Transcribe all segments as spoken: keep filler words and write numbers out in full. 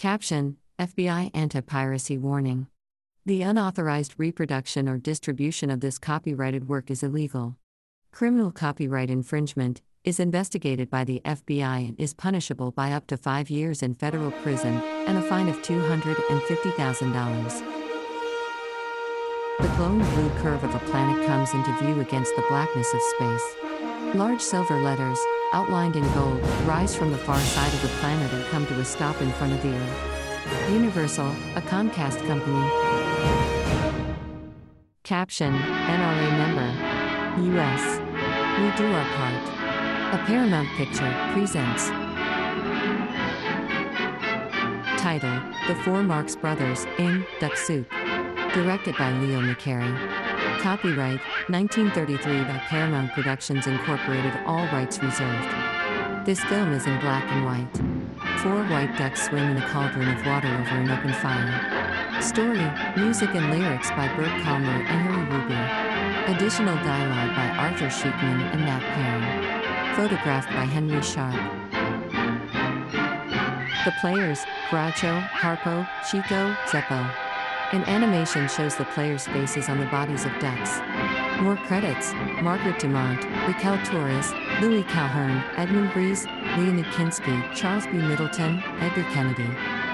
Caption: F B I anti-piracy warning. The unauthorized reproduction or distribution of this copyrighted work is illegal. Criminal copyright infringement is investigated by the F B I and is punishable by up to five years in federal prison and a fine of two hundred fifty thousand dollars. The glowing blue curve of a planet comes into view against the blackness of space. Large silver letters, outlined in gold, rise from the far side of the planet and come to a stop in front of the Earth. Universal, a Comcast company. Caption: N R A member. U S We do our part. A Paramount Picture presents. Title: The Four Marx Brothers, in Duck Soup. Directed by Leo McCarey. Copyright, nineteen thirty-three by Paramount Productions Incorporated. All rights reserved. This film is in black and white. Four white ducks swim in a cauldron of water over an open fire. Story, music and lyrics by Bert Kalmer and Harry Ruby. Additional dialogue by Arthur Sheikman and Nat Perrin. Photographed by Henry Sharp. The players: Groucho, Harpo, Chico, Zeppo. An animation shows the players' faces on the bodies of ducks. More credits: Margaret Dumont, Raquel Torres, Louis Calhern, Edmund Breeze, Leonid Kinski, Charles B. Middleton, Edgar Kennedy.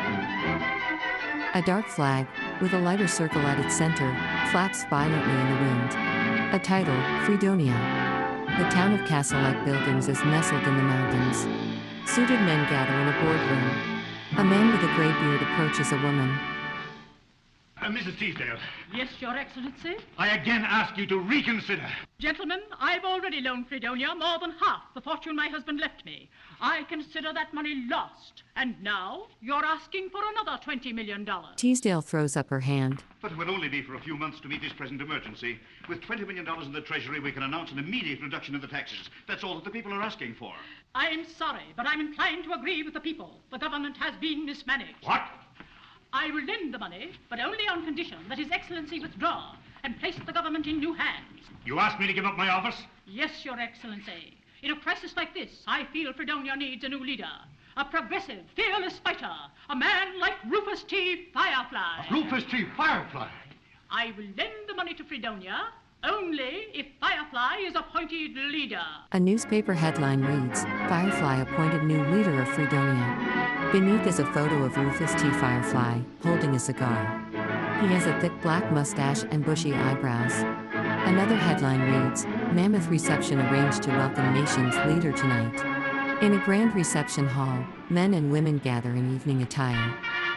A dark flag, with a lighter circle at its center, flaps violently in the wind. A title: Fredonia. The town of castle-like buildings is nestled in the mountains. Suited men gather in a boardroom. A man with a gray beard approaches a woman. Uh, Missus Teasdale. Yes, Your Excellency? I again ask you to reconsider. Gentlemen, I've already loaned Fredonia more than half the fortune my husband left me. I consider that money lost. And now, you're asking for another twenty million dollars. Teasdale throws up her hand. But it will only be for a few months to meet this present emergency. With twenty million dollars in the Treasury, we can announce an immediate reduction of the taxes. That's all that the people are asking for. I'm sorry, but I'm inclined to agree with the people. The government has been mismanaged. What? I will lend the money, but only on condition that His Excellency withdraw and place the government in new hands. You asked me to give up my office? Yes, Your Excellency. In a crisis like this, I feel Fredonia needs a new leader. A progressive, fearless fighter. A man like Rufus T. Firefly. Rufus T. Firefly? I will lend the money to Fredonia only if Firefly is appointed leader. A newspaper headline reads, Firefly appointed new leader of Fredonia. Beneath is a photo of Rufus T. Firefly, holding a cigar. He has a thick black mustache and bushy eyebrows. Another headline reads, Mammoth reception arranged to welcome nation's leader tonight. In a grand reception hall, men and women gather in evening attire.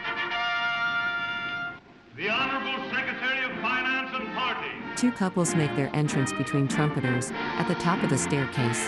The Honorable Secretary of Finance and Party. Two couples make their entrance between trumpeters at the top of the staircase.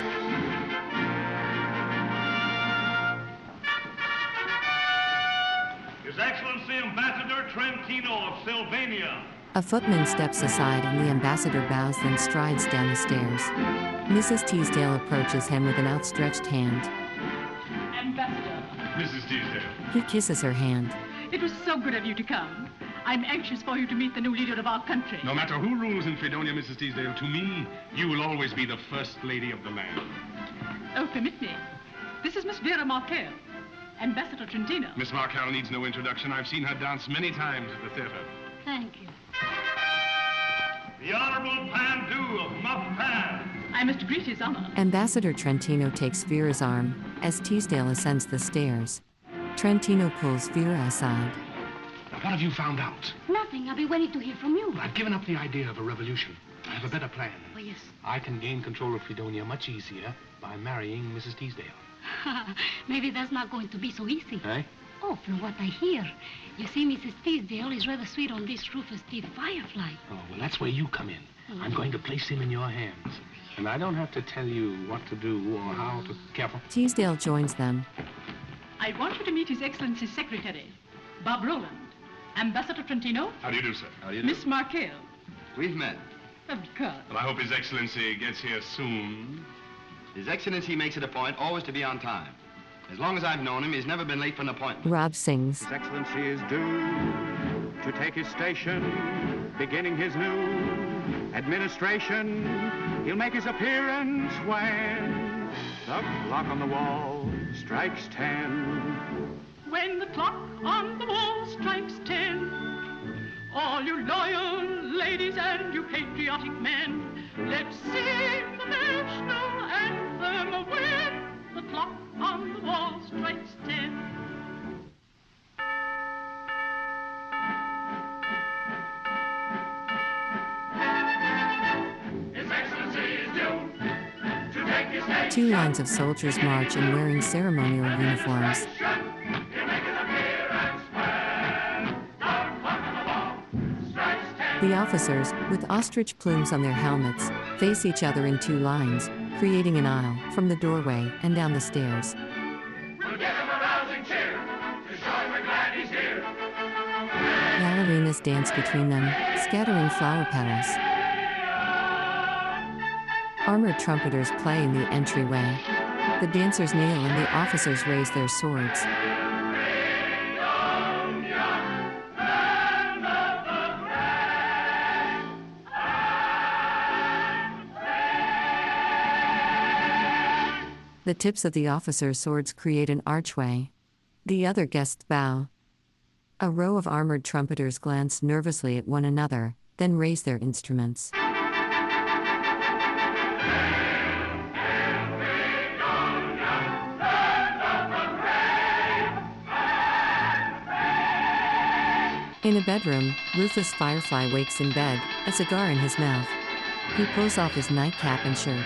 His Excellency Ambassador Trentino of Sylvania. A footman steps aside and the ambassador bows, then strides down the stairs. Missus Teasdale approaches him with an outstretched hand. Ambassador. Missus Teasdale. He kisses her hand. It was so good of you to come. I'm anxious for you to meet the new leader of our country. No matter who rules in Fredonia, Missus Teasdale, to me, you will always be the first lady of the land. Oh, permit me. This is Miss Vera Markel, Ambassador Trentino. Miss Markel needs no introduction. I've seen her dance many times at the theater. Thank you. The Honorable Pandu of Muff Pan. I must greet His Honor. Ambassador Trentino takes Vera's arm as Teasdale ascends the stairs. Trentino pulls Vera aside. Now, what have you found out? Nothing. I'll be waiting to hear from you. I've given up the idea of a revolution. I have a better plan. Oh, yes. I can gain control of Fredonia much easier by marrying Missus Teasdale. Maybe that's not going to be so easy. Eh? Oh, from what I hear. You see, Missus Teasdale is rather sweet on this Rufus T. Firefly. Oh, well, that's where you come in. Oh. I'm going to place him in your hands. And I don't have to tell you what to do or how to... Careful. Teasdale joins them. I want you to meet His Excellency's secretary, Bob Roland. Ambassador Trentino. How do you do, sir? How do you Miss Markel. We've met. Of course. Well, I hope His Excellency gets here soon. His Excellency makes it a point always to be on time. As long as I've known him, he's never been late for an appointment. Rob sings. His Excellency is due to take his station, beginning his new administration. He'll make his appearance when the clock on the wall strikes ten. when the clock on the wall strikes ten. All you loyal ladies and you patriotic men, let's sing the national anthem when the clock on the wall strikes ten. His Excellency is due to take his station. Two lines of soldiers march in wearing ceremonial uniforms. The officers, with ostrich plumes on their helmets, face each other in two lines, creating an aisle from the doorway and down the stairs. We'll give him a rousing cheer to show him we're glad he's here. Ballerinas dance between them, scattering flower petals. Armored trumpeters play in the entryway. The dancers kneel and the officers raise their swords. The tips of the officers' swords create an archway. The other guests bow. A row of armored trumpeters glance nervously at one another, then raise their instruments. In a bedroom, Rufus Firefly wakes in bed, a cigar in his mouth. He pulls off his nightcap and shirt.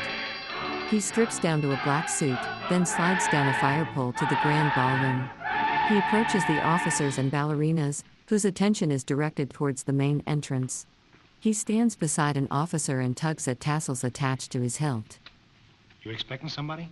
He strips down to a black suit, then slides down a fire pole to the grand ballroom. He approaches the officers and ballerinas, whose attention is directed towards the main entrance. He stands beside an officer and tugs at tassels attached to his hilt. You expecting somebody?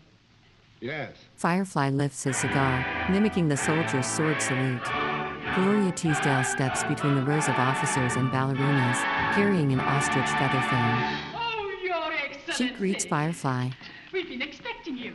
Yes. Firefly lifts his cigar, mimicking the soldier's sword salute. Gloria Teasdale steps between the rows of officers and ballerinas, carrying an ostrich feather fan. Oh, Your Excellency! She greets Firefly. We've been expecting you.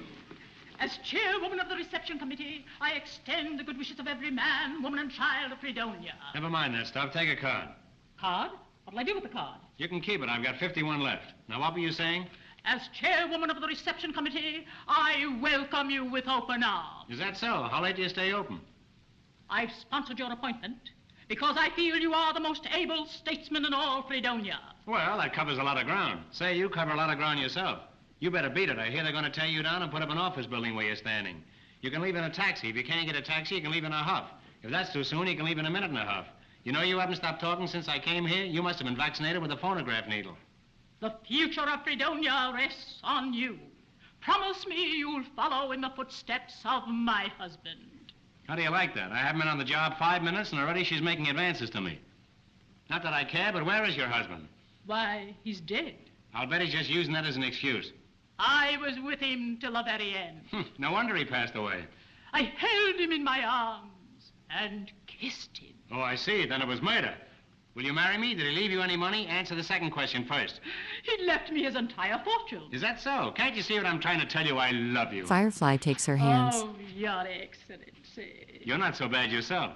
As chairwoman of the reception committee, I extend the good wishes of every man, woman, and child of Fredonia. Never mind that stuff. Take a card. Card? What'll I do with the card? You can keep it. I've got fifty-one left. Now, what were you saying? As chairwoman of the reception committee, I welcome you with open arms. Is that so? How late do you stay open? I've sponsored your appointment because I feel you are the most able statesman in all Fredonia. Well, that covers a lot of ground. Say, you cover a lot of ground yourself. You better beat it. I hear they're going to tear you down and put up an office building where you're standing. You can leave in a taxi. If you can't get a taxi, you can leave in a huff. If that's too soon, you can leave in a minute and a huff. You know you haven't stopped talking since I came here? You must have been vaccinated with a phonograph needle. The future of Fredonia rests on you. Promise me you'll follow in the footsteps of my husband. How do you like that? I haven't been on the job five minutes, and already she's making advances to me. Not that I care, but where is your husband? Why, he's dead. I'll bet he's just using that as an excuse. I was with him till the very end. Hm, no wonder he passed away. I held him in my arms and kissed him. Oh, I see. Then it was murder. Will you marry me? Did he leave you any money? Answer the second question first. He left me his entire fortune. Is that so? Can't you see what I'm trying to tell you? I love you. Firefly takes her hands. Oh, Your Excellency. You're not so bad yourself.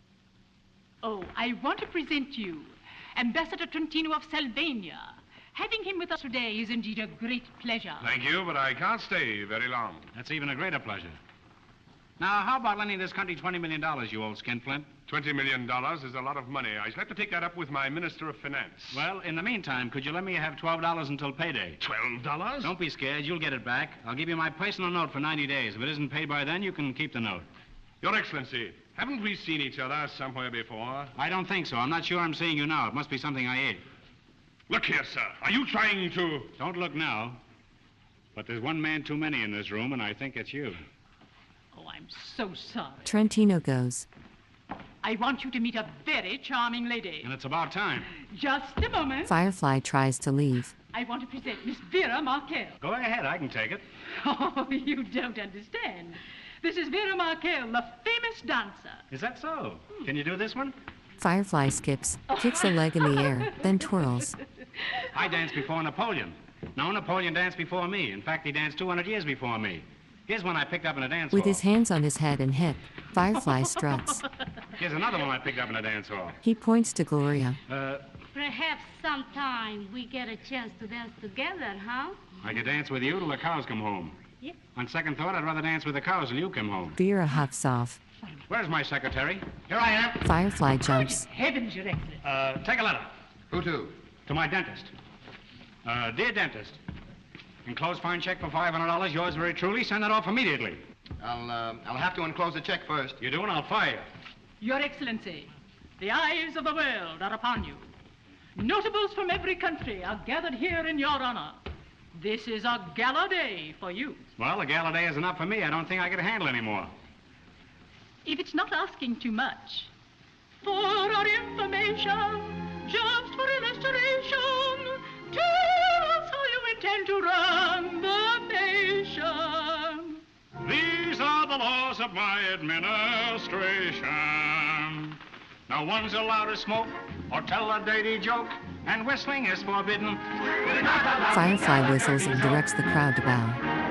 Oh, I want to present you Ambassador Trentino of Sylvania. Having him with us today is indeed a great pleasure. Thank you, but I can't stay very long. That's even a greater pleasure. Now, how about lending this country twenty million dollars, you old skinflint? Twenty million dollars is a lot of money. I shall have to take that up with my Minister of Finance. Well, in the meantime, could you let me have twelve dollars until payday? Twelve dollars? Don't be scared. You'll get it back. I'll give you my personal note for ninety days. If it isn't paid by then, you can keep the note. Your Excellency, haven't we seen each other somewhere before? I don't think so. I'm not sure I'm seeing you now. It must be something I ate. Look here, sir. Are you trying to... Don't look now. But there's one man too many in this room, and I think it's you. Oh, I'm so sorry. Trentino goes. I want you to meet a very charming lady. And it's about time. Just a moment. Firefly tries to leave. I want to present Miss Vera Markel. Go ahead. I can take it. Oh, you don't understand. This is Vera Markel, the famous dancer. Is that so? Hmm. Can you do this one? Firefly skips, kicks a leg in the air, then twirls. I danced before Napoleon. No, Napoleon danced before me. In fact, he danced two hundred years before me. Here's one I picked up in a dance With hall. his hands on his head and hip, Firefly struts. Here's another one I picked up in a dance hall. He points to Gloria. Uh, Perhaps sometime we get a chance to dance together, huh? I could dance with you till the cows come home. Yep. On second thought, I'd rather dance with the cows till you come home. Vera huffs off. Where's my secretary? Here I am. Firefly jumps. Heavens, Your Excellency. Uh, take a letter. Who to? To my dentist. Uh, dear dentist, enclosed fine check for five hundred dollars. Yours very truly. Send that off immediately. I'll, uh, I'll have to enclose the check first. You do, and I'll fire you. Your Excellency, the eyes of the world are upon you. Notables from every country are gathered here in your honor. This is a gala day for you. Well, a gala day is enough for me. I don't think I can handle any more. If it's not asking too much, for our information, just for illustration, tell us how you intend to run the nation. These are the laws of my administration. No one's allowed to smoke or tell a dirty joke, and whistling is forbidden. Firefly whistles and directs the crowd to bow.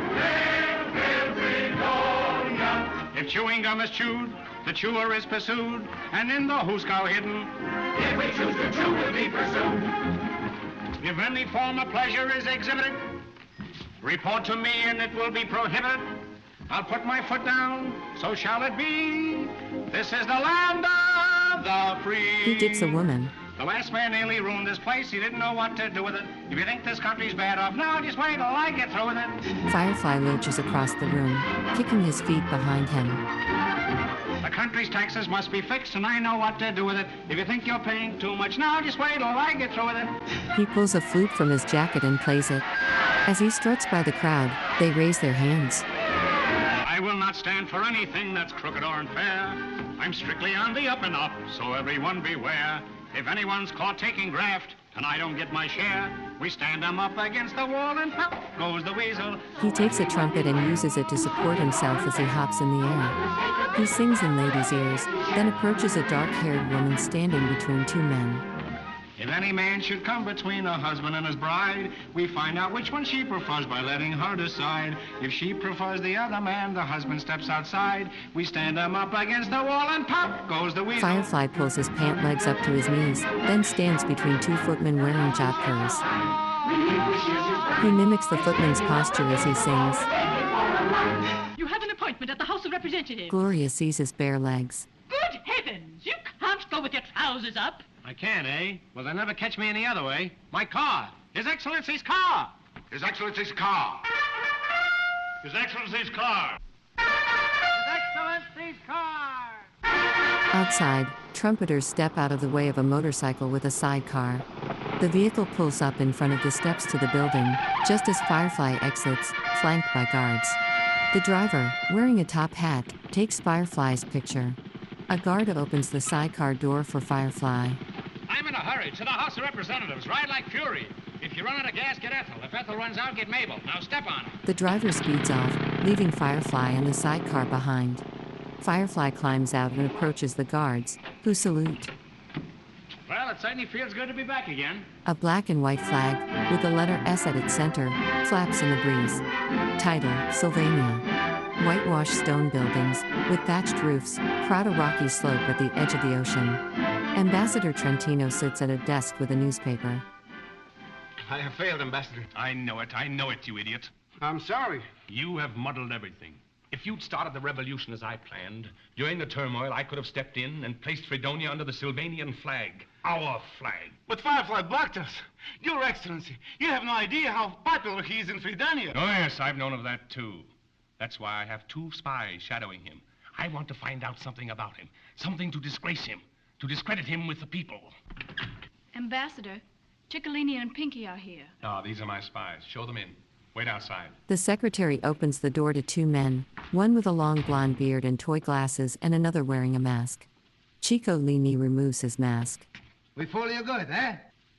If chewing gum is chewed, the chewer is pursued, and in the hoosegow hidden. If we choose to chew, we'll be pursued. If any form of pleasure is exhibited, report to me and it will be prohibited. I'll put my foot down, so shall it be. This is the land of the free. He dips a woman. The last man nearly ruined this place. He didn't know what to do with it. If you think this country's bad off now, just wait till I get through with it. Firefly lurches across the room, kicking his feet behind him. The country's taxes must be fixed, and I know what to do with it. If you think you're paying too much now, just wait till I get through with it. He pulls a flute from his jacket and plays it. As he struts by the crowd, they raise their hands. I will not stand for anything that's crooked or unfair. I'm strictly on the up and up, so everyone beware. If anyone's caught taking graft, and I don't get my share, we stand them up against the wall and pop goes the weasel. He takes a trumpet and uses it to support himself as he hops in the air. He sings in ladies' ears, then approaches a dark-haired woman standing between two men. If any man should come between a husband and his bride, we find out which one she prefers by letting her decide. If she prefers the other man, the husband steps outside. We stand him up against the wall and pop goes the weasel. Firefly pulls his pant legs up to his knees, then stands between two footmen wearing jockers. He mimics the footman's posture as he sings. You have an appointment at the House of Representatives. Gloria sees his bare legs. Good heavens! You can't go with your trousers up. I can, eh? Well, they'll never catch me any other way. My car. His Excellency's car. His Excellency's car. His Excellency's car. His Excellency's car. Outside, trumpeters step out of the way of a motorcycle with a sidecar. The vehicle pulls up in front of the steps to the building, just as Firefly exits, flanked by guards. The driver, wearing a top hat, takes Firefly's picture. A guard opens the sidecar door for Firefly. I'm in a hurry. To the House of Representatives. Ride like fury. If you run out of gas, get Ethel. If Ethel runs out, get Mabel. Now step on her. The driver speeds off, leaving Firefly and the sidecar behind. Firefly climbs out and approaches the guards, who salute. Well, it certainly feels good to be back again. A black and white flag, with the letter S at its center, flaps in the breeze. Title, Sylvania. Whitewashed stone buildings, with thatched roofs, crowd a rocky slope at the edge of the ocean. Ambassador Trentino sits at a desk with a newspaper. I have failed, Ambassador. I know it. I know it, you idiot. I'm sorry. You have muddled everything. If you'd started the revolution as I planned, during the turmoil, I could have stepped in and placed Fredonia under the Sylvanian flag. Our flag. But Firefly blocked us. Your Excellency, you have no idea how popular he is in Fredonia. Oh, yes, I've known of that, too. That's why I have two spies shadowing him. I want to find out something about him, something to disgrace him, to discredit him with the people. Ambassador, Ciccolini and Pinky are here. Ah, these are my spies. Show them in. Wait outside. The secretary opens the door to two men, one with a long blonde beard and toy glasses and another wearing a mask. Ciccolini removes his mask. We fool you good, eh?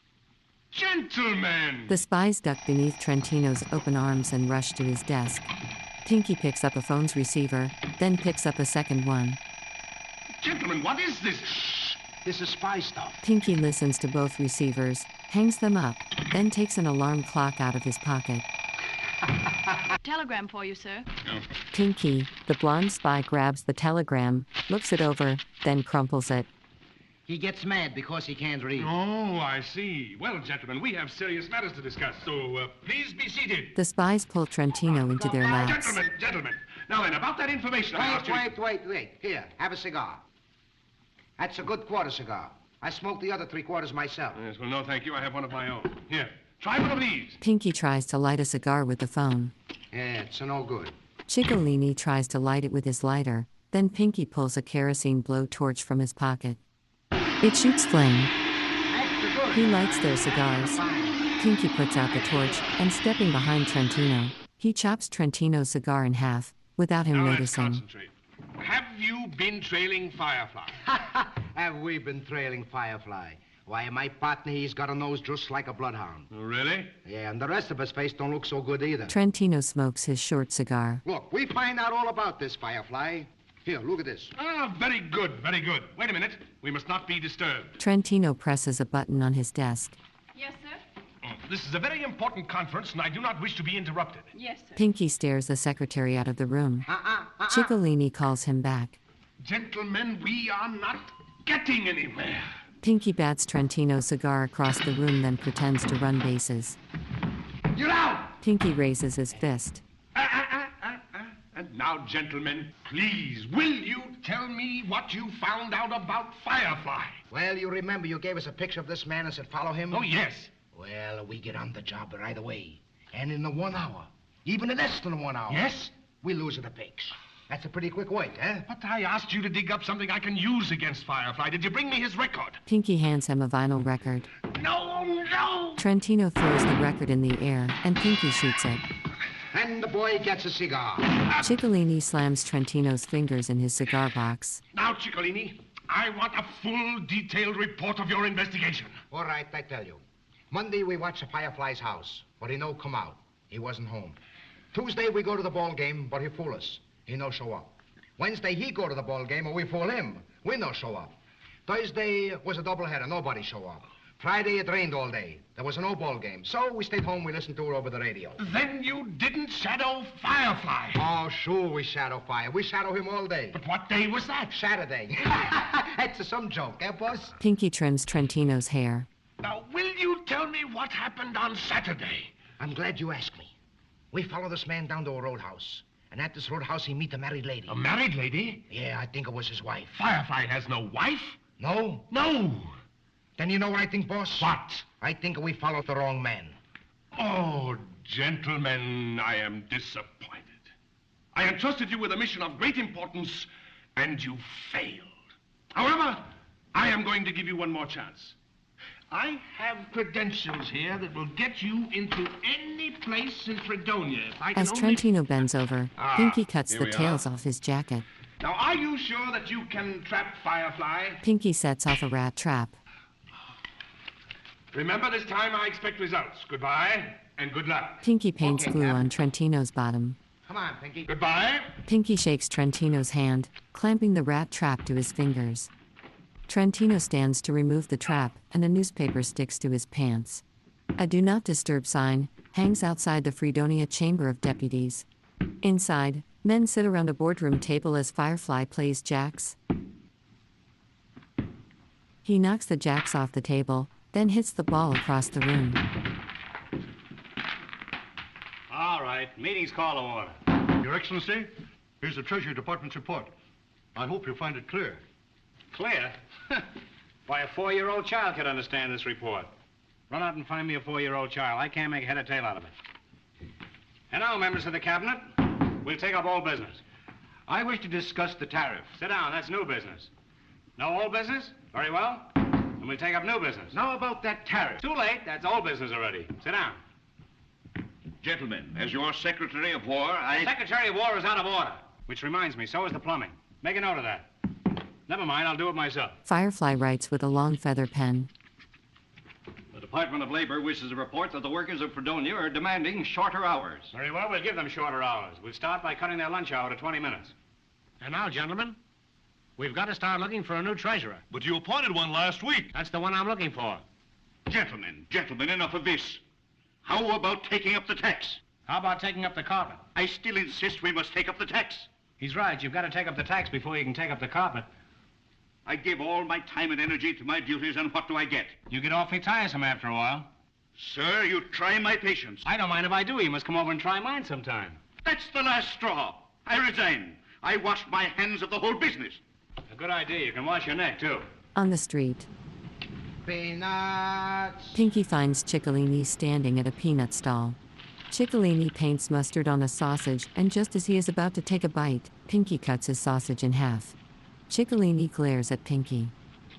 Gentlemen! The spies duck beneath Trentino's open arms and rush to his desk. Pinky picks up a phone's receiver, then picks up a second one. Gentlemen, what is this? Shh! This is spy stuff. Pinky listens to both receivers, hangs them up, then takes an alarm clock out of his pocket. Telegram for you, sir. Pinky, the blonde spy, grabs the telegram, looks it over, then crumples it. He gets mad because he can't read. Oh, I see. Well, gentlemen, we have serious matters to discuss, so uh, please be seated. The spies pull Trentino into their laps. Gentlemen, gentlemen, Now then, about that information I asked Wait, you... wait, wait, wait. Here, have a cigar. That's a good quarter cigar. I smoked the other three quarters myself. Yes, well, no, thank you. I have one of my own. Here, try one of these. Pinky tries to light a cigar with the phone. Yeah, it's no good. Ciccolini tries to light it with his lighter, then Pinky pulls a kerosene blowtorch from his pocket. It shoots flame. He lights their cigars. Pinky puts out the torch, and stepping behind Trentino, he chops Trentino's cigar in half, without him now noticing. Let's concentrate. Have you been trailing Firefly? Have we been trailing Firefly? Why, my partner, he's got a nose just like a bloodhound. Oh, really? Yeah, and the rest of his face don't look so good either. Trentino smokes his short cigar. Look, we find out all about this Firefly. Here, look at this. Ah, very good, very good. Wait a minute. We must not be disturbed. Trentino presses a button on his desk. Yes, sir? This is a very important conference, and I do not wish to be interrupted. Yes, sir. Pinky stares the secretary out of the room. Uh-uh, uh-uh. Ciccolini calls him back. Gentlemen, we are not getting anywhere. Pinky bats Trentino's cigar across the room, then pretends to run bases. You're out! Pinky raises his fist. Uh, uh, uh, uh, uh. And now, gentlemen, please, will you tell me what you found out about Firefly? Well, you remember you gave us a picture of this man and said follow him? Oh, yes. Well, we get on the job right away. And in the one hour, even in less than one hour... Yes? We lose the pics. That's a pretty quick wait, eh? But I asked you to dig up something I can use against Firefly. Did you bring me his record? Pinky hands him a vinyl record. No, no! Trentino throws the record in the air, and Pinky shoots it. And the boy gets a cigar. Ciccolini slams Trentino's fingers in his cigar box. Now, Ciccolini, I want a full, detailed report of your investigation. All right, I tell you. Monday, we watch the Firefly's house, but he no come out. He wasn't home. Tuesday, we go to the ball game, but he fool us. He no show up. Wednesday, he go to the ball game, and we fool him. We no show up. Thursday was a doubleheader. Nobody show up. Friday, it rained all day. There was no ball game. So we stayed home. We listened to it over the radio. Then you didn't shadow Firefly. Oh, sure, we shadow Fire. We shadow him all day. But what day was that? Saturday. That's some joke, eh, boss? Pinky trims Trentino's hair. Now, will you tell me what happened on Saturday? I'm glad you asked me. We follow this man down to a roadhouse. And at this roadhouse, he meet a married lady. A married lady? Yeah, I think it was his wife. Firefly has no wife? No? No. Then you know what I think, boss? What? I think we followed the wrong man. Oh, gentlemen, I am disappointed. I entrusted you with a mission of great importance, and you failed. However, I am going to give you one more chance. I have credentials here that will get you into any place in Fredonia. If I can As only... Trentino bends over, Ah, Pinky cuts here the we tails are. off his jacket. Now, are you sure that you can trap Firefly? Pinky sets off a rat trap. Remember, this time I expect results. Goodbye, and good luck. Pinky paints Okay, glue Cap. on Trentino's bottom. Come on, Pinky. Goodbye. Pinky shakes Trentino's hand, clamping the rat trap to his fingers. Trentino stands to remove the trap, and a newspaper sticks to his pants. A do not disturb sign hangs outside the Fredonia Chamber of Deputies. Inside, men sit around a boardroom table as Firefly plays jacks. He knocks the jacks off the table, then hits the ball across the room. All right, meeting's call to order. Your Excellency, here's the Treasury Department's report. I hope you'll find it clear. Clear? Why, a four-year-old child could understand this report. Run out and find me a four-year-old child. I can't make head or tail out of it. And now, members of the cabinet, we'll take up old business. I wish to discuss the tariff. Sit down, that's new business. No old business? Very well. Then we'll take up new business. Now about that tariff. Too late, that's old business already. Sit down. Gentlemen, as your Secretary of War, I... Secretary of War is out of order. Which reminds me, so is the plumbing. Make a note of that. Never mind, I'll do it myself. Firefly writes with a long feather pen. The Department of Labor wishes to report that the workers of Fredonia are demanding shorter hours. Very well, we'll give them shorter hours. We'll start by cutting their lunch hour to twenty minutes. And now, gentlemen, we've got to start looking for a new treasurer. But you appointed one last week. That's the one I'm looking for. Gentlemen, gentlemen, enough of this. How about taking up the tax? How about taking up the carpet? I still insist we must take up the tax. He's right. You've got to take up the tax before you can take up the carpet. I give all my time and energy to my duties, and what do I get? You get awfully tiresome after a while. Sir, you try my patience. I don't mind if I do. You must come over and try mine sometime. That's the last straw. I resign. I wash my hands of the whole business. A good idea. You can wash your neck, too. On the street, Peanuts. Pinky finds Ciccolini standing at a peanut stall. Ciccolini paints mustard on a sausage, and just as he is about to take a bite, Pinky cuts his sausage in half. Ciccolini glares at Pinky.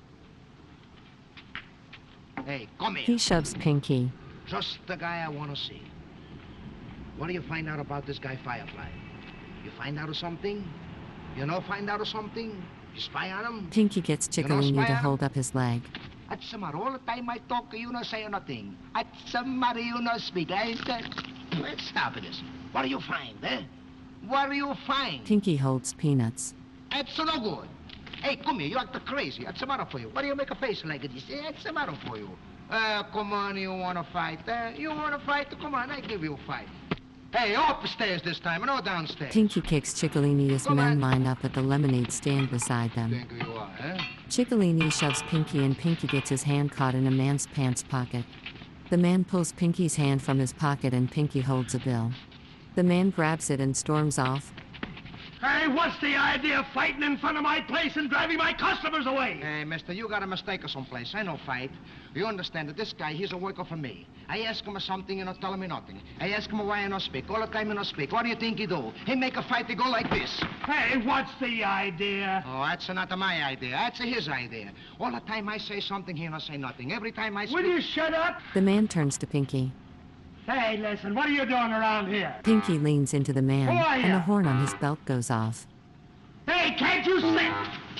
Hey, come here. He shoves Pinky. Just the guy I want to see. What do you find out about this guy Firefly? You find out of something? You know find out of something? You spy on him? Pinky gets You know Ciccolini spy to on him? hold up his leg. What's the matter? All the time I talk, you not say nothing. What's the matter? You not speak. I said, let's stop this. What do you find, eh? What do you find? Pinky holds Peanuts. It's no good. Hey, come here. You act crazy. What's the matter for you? Why do you make a face like this? Eh, What's the matter for you? Uh, come on, you want to fight? Eh? You want to fight? Come on, I give you a fight. Hey, upstairs this time, no downstairs. Pinky kicks Ciccolini as Come men on. line up at the lemonade stand beside them. Think who you are, eh? Ciccolini shoves Pinky and Pinky gets his hand caught in a man's pants pocket. The man pulls Pinky's hand from his pocket and Pinky holds a bill. The man grabs it and storms off. Hey, what's the idea of fighting in front of my place and driving my customers away? Hey, mister, you got a mistake or someplace. I no fight. You understand that this guy, he's a worker for me. I ask him something, and not telling me nothing. I ask him why I not speak. All the time he not speak. What do you think he do? He make a fight to go like this. Hey, what's the idea? Oh, that's not my idea. That's his idea. All the time I say something, he not say nothing. Every time I speak... Will you shut up? The man turns to Pinky. Hey, listen, what are you doing around here? Pinky leans into the man, Who are and ya? the horn on his belt goes off. Hey, can't you say...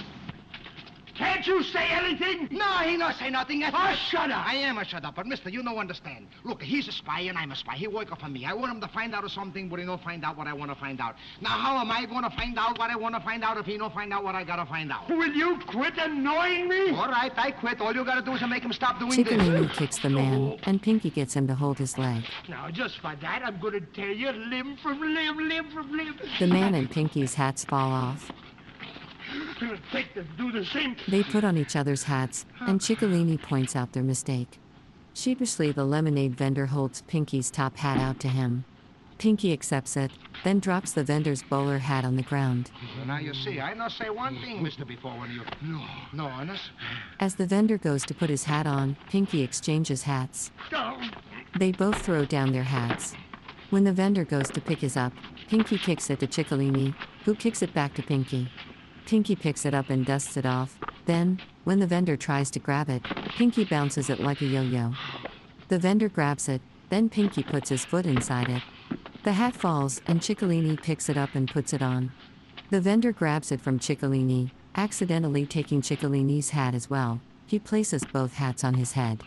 Can't you say anything? No, he not say nothing. That's Oh, shut up. I am a shut up, but mister, you don't understand. Look, he's a spy and I'm a spy. He work for me. I want him to find out something, but he don't find out what I want to find out. Now, how am I going to find out what I want to find out if he don't find out what I got to find out? Will you quit annoying me? All right, I quit. All you got to do is make him stop doing Ciccolini this. kicks the man, and Pinky gets him to hold his leg. Now, just for that, I'm going to tear you limb from limb, limb from limb. The man and Pinky's hats fall off. I'm going to take them, do the same. They put on each other's hats, and Ciccolini points out their mistake. Sheepishly, the lemonade vendor holds Pinky's top hat out to him. Pinky accepts it, then drops the vendor's bowler hat on the ground. So now you see, I not say one thing, mister, before when you... No. No, honest? As the vendor goes to put his hat on, Pinky exchanges hats. They both throw down their hats. When the vendor goes to pick his up, Pinky kicks it to Ciccolini, who kicks it back to Pinky. Pinky picks it up and dusts it off. Then, when the vendor tries to grab it, Pinky bounces it like a yo-yo. The vendor grabs it, then Pinky puts his foot inside it. The hat falls, and Ciccolini picks it up and puts it on. The vendor grabs it from Ciccolini, accidentally taking Ciccolini's hat as well. He places both hats on his head.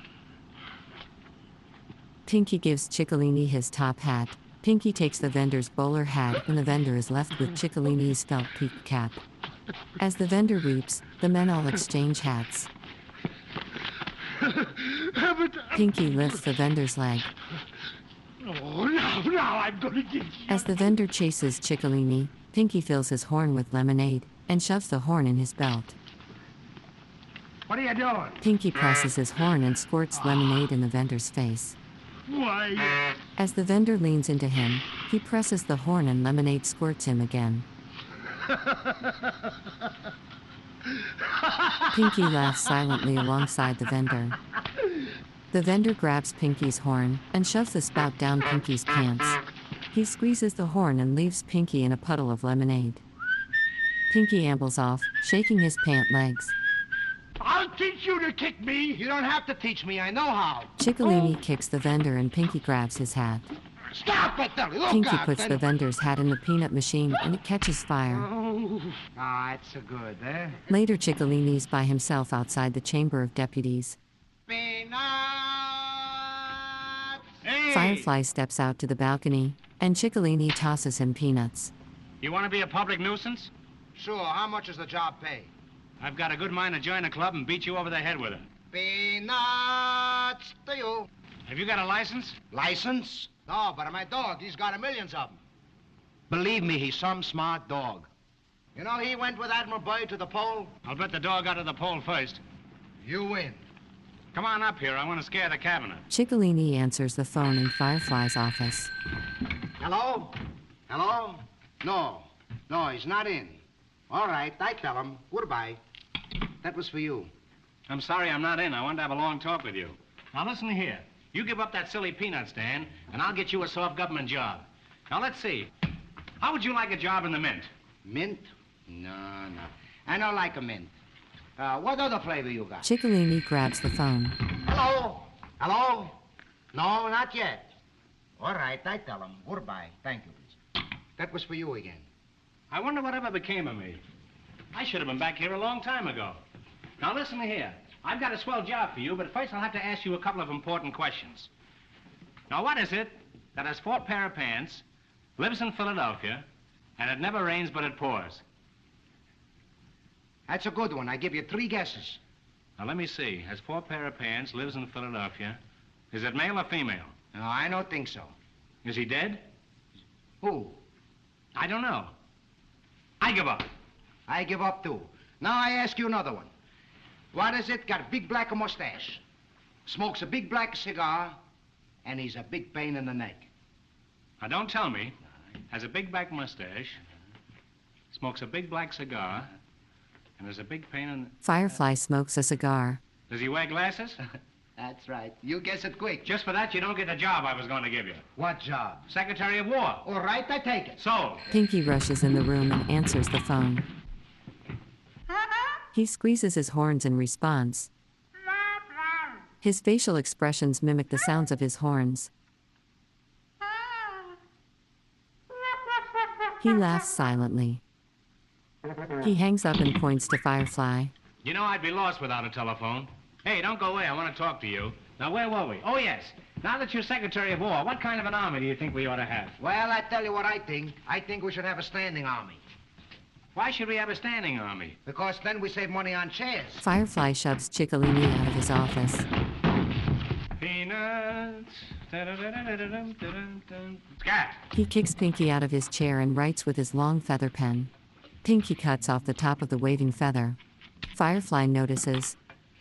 Pinky gives Ciccolini his top hat. Pinky takes the vendor's bowler hat, and the vendor is left with Ciccolini's felt peak cap. As the vendor weeps, the men all exchange hats. Pinky lifts the vendor's leg. Oh, now, now I'm going to get you. As the vendor chases Ciccolini, Pinky fills his horn with lemonade and shoves the horn in his belt. What are you doing? Pinky presses his horn and squirts lemonade in the vendor's face. Why? As the vendor leans into him, he presses the horn and lemonade squirts him again. Pinky laughs silently alongside the vendor. The vendor grabs Pinky's horn and shoves the spout down Pinky's pants. He squeezes the horn and leaves Pinky in a puddle of lemonade. Pinky ambles off, shaking his pant legs. I'll teach you to kick me. You don't have to teach me. I know how. Ciccolini kicks the vendor and Pinky grabs his hat. Stop it, Dolly. Look Pinky out, puts then. the vendor's hat in the peanut machine and it catches fire. Oh, that's a good, eh? Later, Ciccolini's by himself outside the Chamber of Deputies. Peanuts! Hey! Firefly steps out to the balcony, and Ciccolini tosses him peanuts. You want to be a public nuisance? Sure, how much does the job pay? I've got a good mind to join a club and beat you over the head with it. Peanuts to you. Have you got a license? License? No, but my dog, he's got a millions of them. Believe me, he's some smart dog. You know, he went with Admiral Byrd to the pole. I'll bet the dog got to the pole first. You win. Come on up here. I want to scare the cabinet. Ciccolini answers the phone in Firefly's office. Hello? Hello? No. No, he's not in. All right, I tell him. Goodbye. That was for you. I'm sorry I'm not in. I wanted to have a long talk with you. Now, listen here. You give up that silly peanut stand, and I'll get you a soft government job. Now, let's see. How would you like a job in the mint? Mint? No, no. I don't like a mint. Uh, what other flavor you got? Ciccolini grabs the phone. Hello? Hello? No, not yet. All right, I tell him. Goodbye. Thank you, please. That was for you again. I wonder whatever became of me. I should have been back here a long time ago. Now, listen here. I've got a swell job for you, but first I'll have to ask you a couple of important questions. Now, what is it that has four pair of pants, lives in Philadelphia, and it never rains but it pours? That's a good one. I give you three guesses. Now, let me see. Has four pair of pants, lives in Philadelphia. Is it male or female? No, I don't think so. Is he dead? Who? I don't know. I give up. I give up, too. Now I ask you another one. What is it? Got a big black mustache. Smokes a big black cigar, and he's a big pain in the neck. Now, don't tell me. Has a big black mustache, smokes a big black cigar, and there's a big pain in... Firefly smokes a cigar. Does he wear glasses? That's right. You guess it quick. Just for that, you don't get the job I was going to give you. What job? Secretary of War. All right, I take it. Sold. Pinky rushes in the room and answers the phone. He squeezes his horns in response. His facial expressions mimic the sounds of his horns. He laughs silently. He hangs up and points to Firefly. You know, I'd be lost without a telephone. Hey, don't go away. I want to talk to you. Now, where were we? Oh, yes. Now that you're Secretary of War, what kind of an army do you think we ought to have? Well, I tell you what I think. I think we should have a standing army. Why should we have a standing army? Because then we save money on chairs. Firefly shoves Ciccolini out of his office. Peanuts. Scat. He kicks Pinky out of his chair and writes with his long feather pen. Pinky cuts off the top of the waving feather. Firefly notices.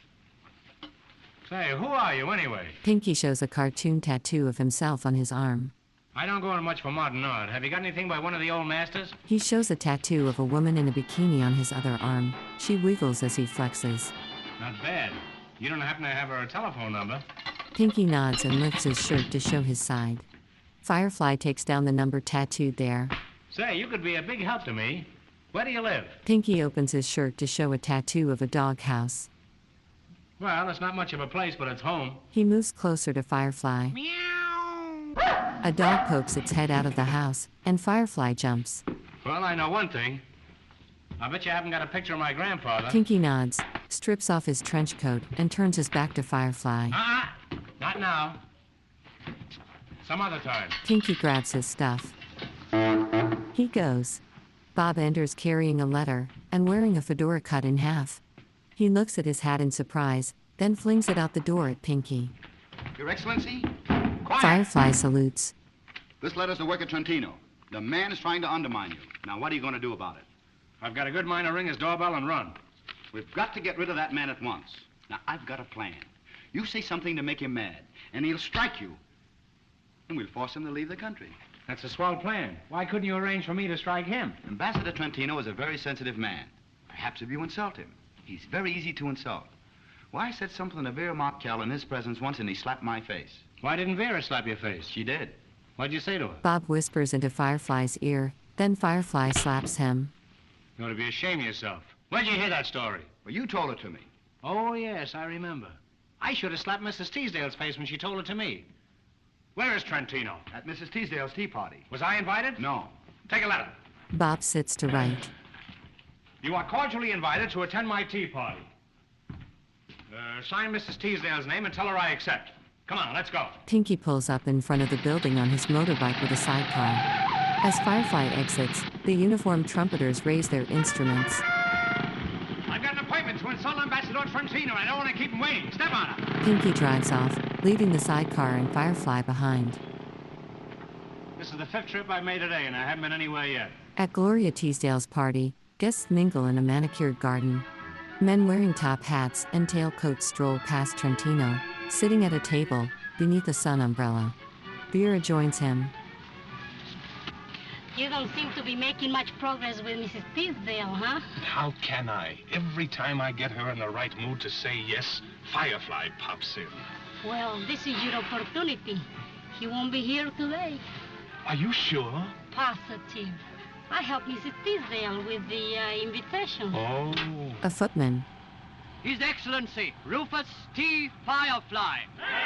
Say, who are you anyway? Pinky shows a cartoon tattoo of himself on his arm. I don't go in much for modern art. Have you got anything by one of the old masters? He shows a tattoo of a woman in a bikini on his other arm. She wiggles as he flexes. Not bad. You don't happen to have her telephone number? Pinky nods and lifts his shirt to show his side. Firefly takes down the number tattooed there. Say, you could be a big help to me. Where do you live? Pinky opens his shirt to show a tattoo of a doghouse. Well, it's not much of a place, but it's home. He moves closer to Firefly. Meow! A dog pokes its head out of the house, and Firefly jumps. Well, I know one thing. I bet you haven't got a picture of my grandfather. Pinky nods, strips off his trench coat, and turns his back to Firefly. Uh-uh. Not now. Some other time. Pinky grabs his stuff. He goes. Bob enters carrying a letter and wearing a fedora cut in half. He looks at his hat in surprise, then flings it out the door at Pinky. Your Excellency? Quiet! Firefly salutes. This letter's to work at Trentino. The man is trying to undermine you. Now, what are you going to do about it? I've got a good mind to ring his doorbell and run. We've got to get rid of that man at once. Now, I've got a plan. You say something to make him mad, and he'll strike you. And we'll force him to leave the country. That's a swell plan. Why couldn't you arrange for me to strike him? Ambassador Trentino is a very sensitive man. Perhaps if you insult him. He's very easy to insult. Why, I said something to Vera Markel in his presence once, and he slapped my face. Why didn't Vera slap your face? She did. What'd you say to her? Bob whispers into Firefly's ear, then Firefly slaps him. You ought to be ashamed of yourself. Where'd you hear that story? Well, you told it to me. Oh, yes, I remember. I should have slapped Missus Teasdale's face when she told it to me. Where is Trentino? At Missus Teasdale's tea party. Was I invited? No. Take a letter. Bob sits to write. You are cordially invited to attend my tea party. Uh, sign Missus Teasdale's name and tell her I accept. Come on, let's go. Pinky pulls up in front of the building on his motorbike with a sidecar. As Firefly exits, the uniformed trumpeters raise their instruments. I've got an appointment to insult Ambassador Trentino, and I don't want to keep him waiting. Step on it. Pinky drives off, leaving the sidecar and Firefly behind. This is the fifth trip I've made today, and I haven't been anywhere yet. At Gloria Teasdale's party, guests mingle in a manicured garden. Men wearing top hats and tailcoats stroll past Trentino, sitting at a table beneath a sun umbrella. Vera joins him. You don't seem to be making much progress with Missus Teasdale, huh? How can I? Every time I get her in the right mood to say yes, Firefly pops in. Well, this is your opportunity. He won't be here today. Are you sure? Positive. I helped Missus Teasdale with the uh, invitation. Oh. A footman. His Excellency, Rufus T. Firefly.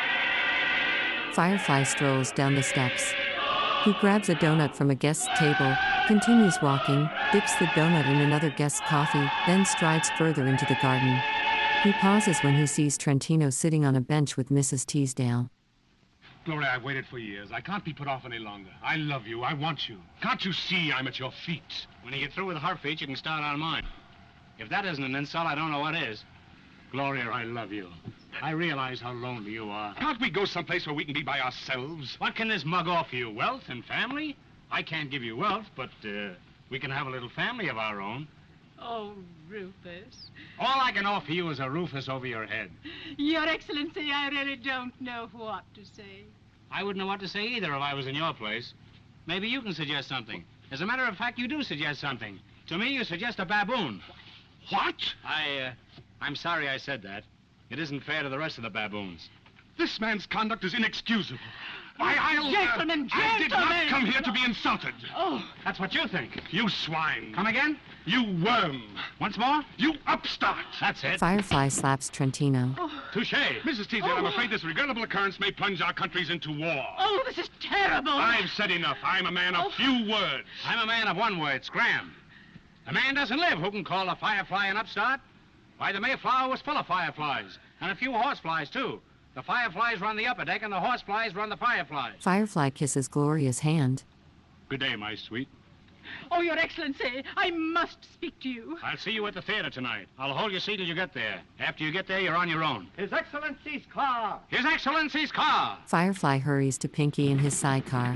Firefly strolls down the steps. He grabs a donut from a guest's table, continues walking, dips the donut in another guest's coffee, then strides further into the garden. He pauses when he sees Trentino sitting on a bench with Missus Teasdale. Gloria, I've waited for years. I can't be put off any longer. I love you. I want you. Can't you see I'm at your feet? When you get through with her feet, you can start on mine. If that isn't an insult, I don't know what is. Gloria, I love you. I realize how lonely you are. Can't we go someplace where we can be by ourselves? What can this mug offer you? Wealth and family? I can't give you wealth, but uh, we can have a little family of our own. Oh, Rufus. All I can offer you is a Rufus over your head. Your Excellency, I really don't know what to say. I wouldn't know what to say either if I was in your place. Maybe you can suggest something. As a matter of fact, you do suggest something. To me, you suggest a baboon. What? I, uh, I'm sorry I said that. It isn't fair to the rest of the baboons. This man's conduct is inexcusable. Why, I'll... Gentlemen, uh, I did not gentlemen! come here to be insulted. Oh, That's what you think. You swine. Come again? You worm. Once more? You upstart. That's it. Firefly slaps Trentino. Touché. Missus Teasdale, I'm afraid this regrettable occurrence may plunge our countries into war. oh, this is terrible. I've said enough. I'm a man of few words. I'm a man of one word, scram. A man doesn't live who can call a firefly an upstart. Why, the Mayflower was full of fireflies, and a few horseflies, too. The fireflies run the upper deck, and the horseflies run the fireflies. Firefly kisses Gloria's hand. Good day, my sweet. Oh, Your Excellency, I must speak to you. I'll see you at the theater tonight. I'll hold your seat till you get there. After you get there, you're on your own. His Excellency's car. His Excellency's car. Firefly hurries to Pinky in his sidecar.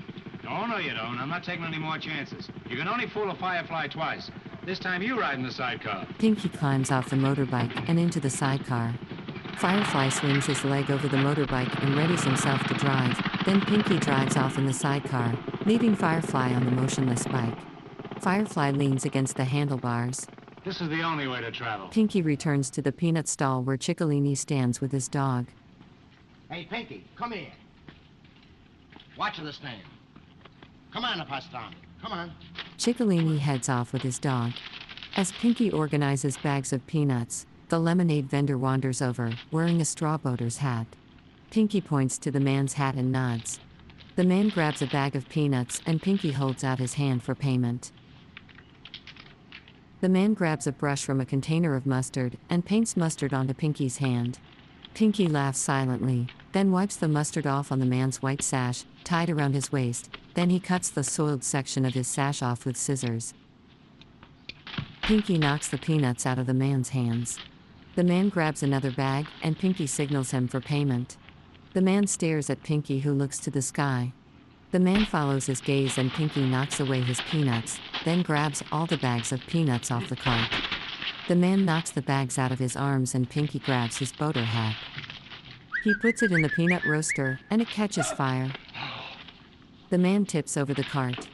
No, no, you don't. I'm not taking any more chances. You can only fool a firefly twice. This time you ride in the sidecar. Pinky climbs off the motorbike and into the sidecar. Firefly swings his leg over the motorbike and readies himself to drive. Then Pinky drives off in the sidecar, leaving Firefly on the motionless bike. Firefly leans against the handlebars. This is the only way to travel. Pinky returns to the peanut stall where Ciccolini stands with his dog. Hey, Pinky, come here. Watch the stand. Come on, Pastan. Come on. Ciccolini heads off with his dog. As Pinky organizes bags of peanuts, the lemonade vendor wanders over, wearing a straw boater's hat. Pinky points to the man's hat and nods. The man grabs a bag of peanuts and Pinky holds out his hand for payment. The man grabs a brush from a container of mustard and paints mustard onto Pinky's hand. Pinky laughs silently, then wipes the mustard off on the man's white sash, tied around his waist, then he cuts the soiled section of his sash off with scissors. Pinky knocks the peanuts out of the man's hands. The man grabs another bag, and Pinky signals him for payment. The man stares at Pinky, who looks to the sky. The man follows his gaze and Pinky knocks away his peanuts, then grabs all the bags of peanuts off the cart. The man knocks the bags out of his arms and Pinky grabs his boater hat. He puts it in the peanut roaster, and it catches fire. The man tips over the cart.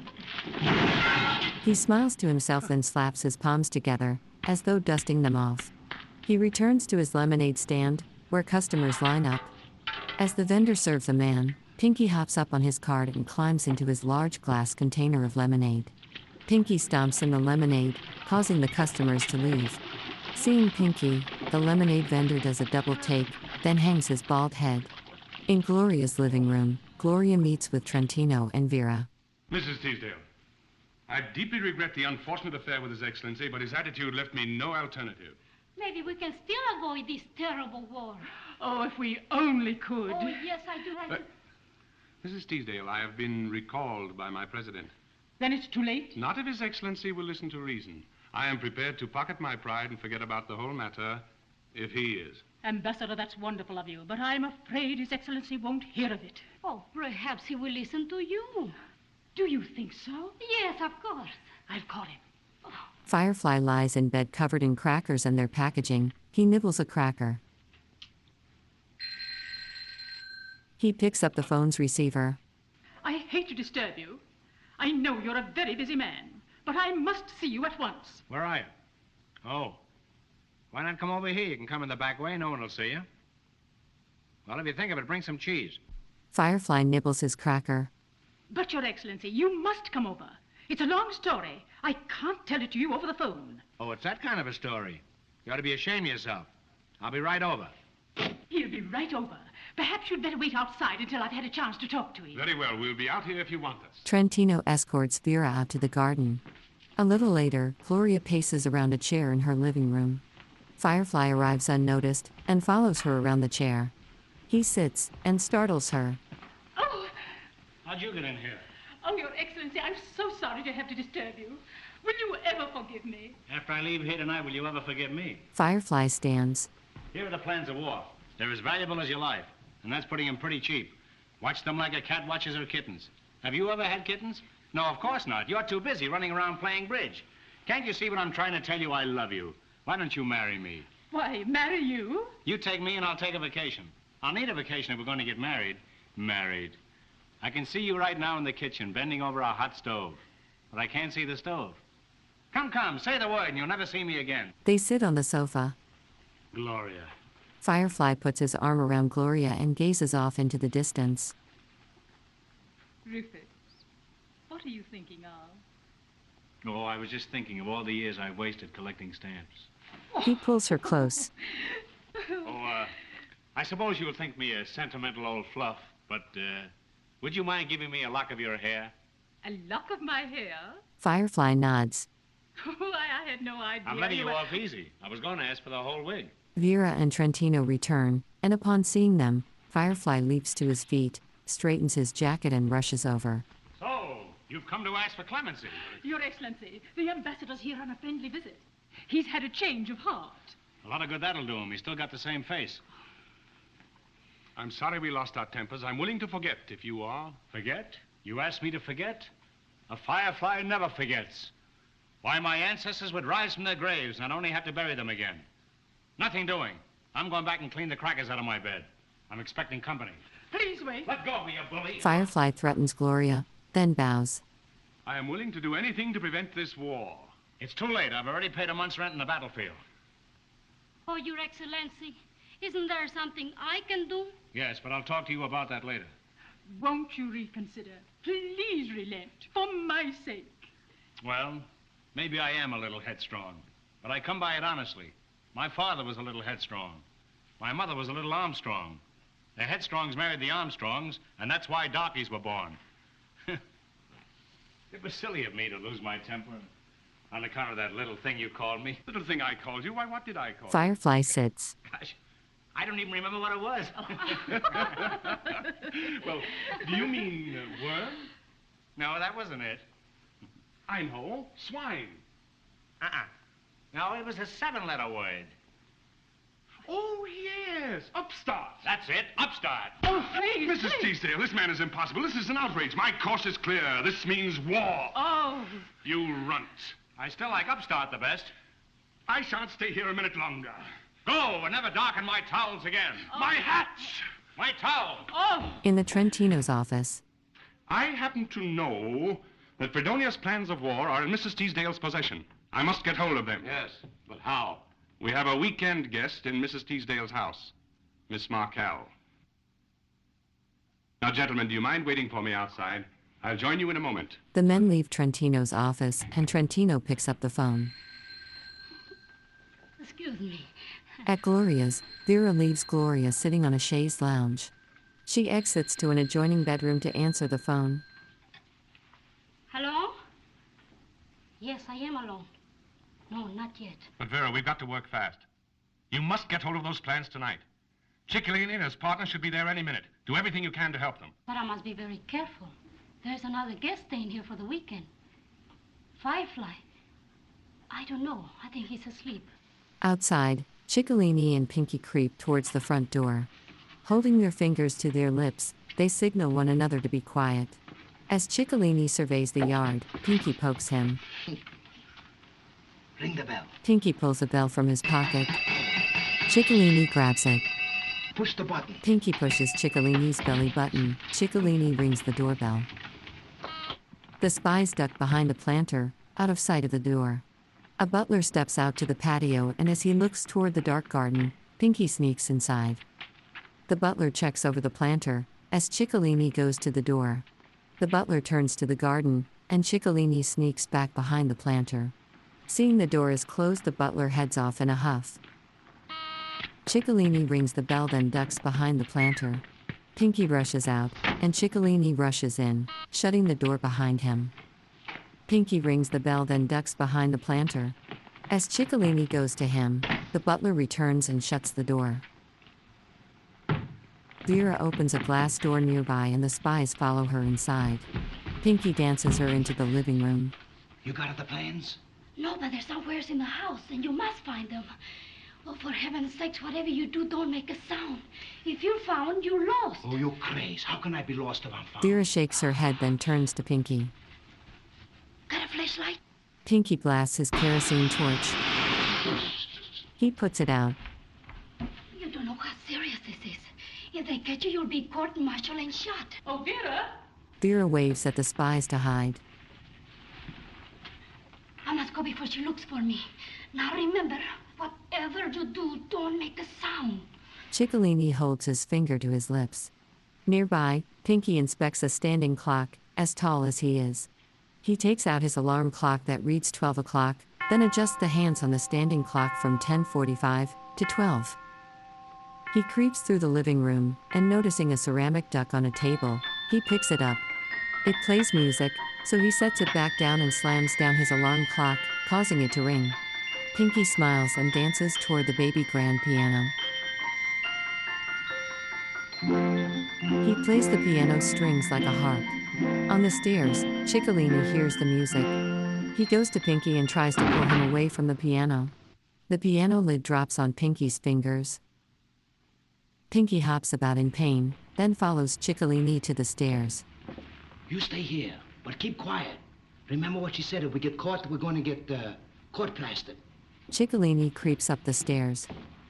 He smiles to himself then slaps his palms together, as though dusting them off. He returns to his lemonade stand, where customers line up. As the vendor serves a man, Pinky hops up on his cart and climbs into his large glass container of lemonade. Pinky stomps in the lemonade, causing the customers to leave. Seeing Pinky, the lemonade vendor does a double take, then hangs his bald head. In Gloria's living room, Gloria meets with Trentino and Vera. Missus Teasdale, I deeply regret the unfortunate affair with His Excellency, but his attitude left me no alternative. Maybe we can still avoid this terrible war. Oh, if we only could. Oh, yes, I do have But, to... Missus Teasdale, I have been recalled by my president. Then it's too late? Not if His Excellency will listen to reason. I am prepared to pocket my pride and forget about the whole matter, if he is. Ambassador, that's wonderful of you, but I'm afraid His Excellency won't hear of it. Oh, perhaps he will listen to you. Do you think so? Yes, of course. I'll call him. Firefly lies in bed covered in crackers and their packaging. He nibbles a cracker. He picks up the phone's receiver. I hate to disturb you. I know you're a very busy man, but I must see you at once. Where are you? Oh. Why not come over here? You can come in the back way. No one will see you. Well, if you think of it, bring some cheese. Firefly nibbles his cracker. But, Your Excellency, you must come over. It's a long story. I can't tell it to you over the phone. Oh, it's that kind of a story. You ought to be ashamed of yourself. I'll be right over. He'll be right over. Perhaps you'd better wait outside until I've had a chance to talk to him. Very well. We'll be out here if you want us. Trentino escorts Vera out to the garden. A little later, Gloria paces around a chair in her living room. Firefly arrives unnoticed and follows her around the chair. He sits and startles her. Oh! How'd you get in here? Oh, Your Excellency, I'm so sorry to have to disturb you. Will you ever forgive me? After I leave here tonight, will you ever forgive me? Firefly stands. Here are the plans of war. They're as valuable as your life, and that's putting them pretty cheap. Watch them like a cat watches her kittens. Have you ever had kittens? No, of course not. You're too busy running around playing bridge. Can't you see what I'm trying to tell you? I love you. Why don't you marry me? Why, marry you? You take me and I'll take a vacation. I'll need a vacation if we're going to get married. Married. I can see you right now in the kitchen, bending over a hot stove. But I can't see the stove. Come, come, say the word and you'll never see me again. They sit on the sofa. Gloria. Firefly puts his arm around Gloria and gazes off into the distance. Rufus, what are you thinking of? Oh, I was just thinking of all the years I've wasted collecting stamps. He pulls her close. Oh, uh, I suppose you'll think me a sentimental old fluff, but, uh, would you mind giving me a lock of your hair? A lock of my hair? Firefly nods. Oh, I, I had no idea. I'm letting you were... off easy. I was going to ask for the whole wig. Vera and Trentino return, and upon seeing them, Firefly leaps to his feet, straightens his jacket and rushes over. So, you've come to ask for clemency. Your Excellency, the ambassador's here on a friendly visit. He's had a change of heart. A lot of good that'll do him. He's still got the same face. I'm sorry we lost our tempers. I'm willing to forget if you are. Forget? You asked me to forget? A firefly never forgets. Why, my ancestors would rise from their graves and I'd only have to bury them again. Nothing doing. I'm going back and clean the crackers out of my bed. I'm expecting company. Please wait. Let go of me, you bully. Firefly threatens Gloria, then bows. I am willing to do anything to prevent this war. It's too late. I've already paid a month's rent in the battlefield. Oh, Your Excellency, isn't there something I can do? Yes, but I'll talk to you about that later. Won't you reconsider? Please relent, for my sake. Well, maybe I am a little headstrong, but I come by it honestly. My father was a little headstrong. My mother was a little Armstrong. The headstrongs married the Armstrongs, and that's why darkies were born. It was silly of me to lose my temper on account of that little thing you called me. Little thing I called you? Why, what did I call you? Firefly sits. Gosh, I don't even remember what it was. Well, do you mean uh, worm? No, that wasn't it. I know. Swine. Uh-uh. No, it was a seven-letter word. Oh, yes. Upstart. That's it. Upstart. Oh, please, Missus please. Teasdale, this man is impossible. This is an outrage. My course is clear. This means war. Oh. You runt. I still like upstart the best. I shan't stay here a minute longer. Go and never darken my towels again. Oh. My hats! My towel. Oh. In the Trentino's office. I happen to know that Fredonia's plans of war are in Missus Teasdale's possession. I must get hold of them. Yes, but how? We have a weekend guest in Missus Teasdale's house, Miss Markel. Now, gentlemen, do you mind waiting for me outside? I'll join you in a moment. The men leave Trentino's office, and Trentino picks up the phone. Excuse me. At Gloria's, Vera leaves Gloria sitting on a chaise lounge. She exits to an adjoining bedroom to answer the phone. Hello? Yes, I am alone. No, not yet. But, Vera, we've got to work fast. You must get hold of those plans tonight. Ciccolini and his partner should be there any minute. Do everything you can to help them. But I must be very careful. There's another guest staying here for the weekend. Firefly. I don't know. I think he's asleep. Outside, Ciccolini and Pinky creep towards the front door. Holding their fingers to their lips, they signal one another to be quiet. As Ciccolini surveys the yard, Pinky pokes him. Ring the bell. Pinky pulls a bell from his pocket. Ciccolini grabs it. Push the button. Pinky pushes Ciccolini's belly button. Ciccolini rings the doorbell. The spies duck behind the planter, out of sight of the door. A butler steps out to the patio, and as he looks toward the dark garden, Pinky sneaks inside. The butler checks over the planter, as Ciccolini goes to the door. The butler turns to the garden, and Ciccolini sneaks back behind the planter. Seeing the door is closed, the butler heads off in a huff. Ciccolini rings the bell, then ducks behind the planter. Pinky rushes out, and Ciccolini rushes in, shutting the door behind him. Pinky rings the bell, then ducks behind the planter. As Ciccolini goes to him, the butler returns and shuts the door. Vera opens a glass door nearby, and the spies follow her inside. Pinky dances her into the living room. You got the plans? No, but they're somewheres in the house, and you must find them. Oh, for heaven's sakes, whatever you do, don't make a sound. If you're found, you're lost. Oh, you crazy. How can I be lost if I'm found? Vera shakes her head, then turns to Pinky. Got a flashlight? Pinky blasts his kerosene torch. He puts it out. You don't know how serious this is. If they catch you, you'll be court-martialed and shot. Oh, Vera! Vera waves at the spies to hide. I must go before she looks for me. Now remember, whatever you do, don't make a sound. Ciccolini holds his finger to his lips. Nearby, Pinky inspects a standing clock, as tall as he is. He takes out his alarm clock that reads twelve o'clock, then adjusts the hands on the standing clock from ten forty-five to twelve. He creeps through the living room, and noticing a ceramic duck on a table, he picks it up. It plays music, so he sets it back down and slams down his alarm clock, causing it to ring. Pinky smiles and dances toward the baby grand piano. He plays the piano strings like a harp. On the stairs, Ciccolini hears the music. He goes to Pinky and tries to pull him away from the piano. The piano lid drops on Pinky's fingers. Pinky hops about in pain, then follows Ciccolini to the stairs. You stay here, but keep quiet. Remember what she said, if we get caught, we're going to get uh, court plastered. Ciccolini creeps up the stairs.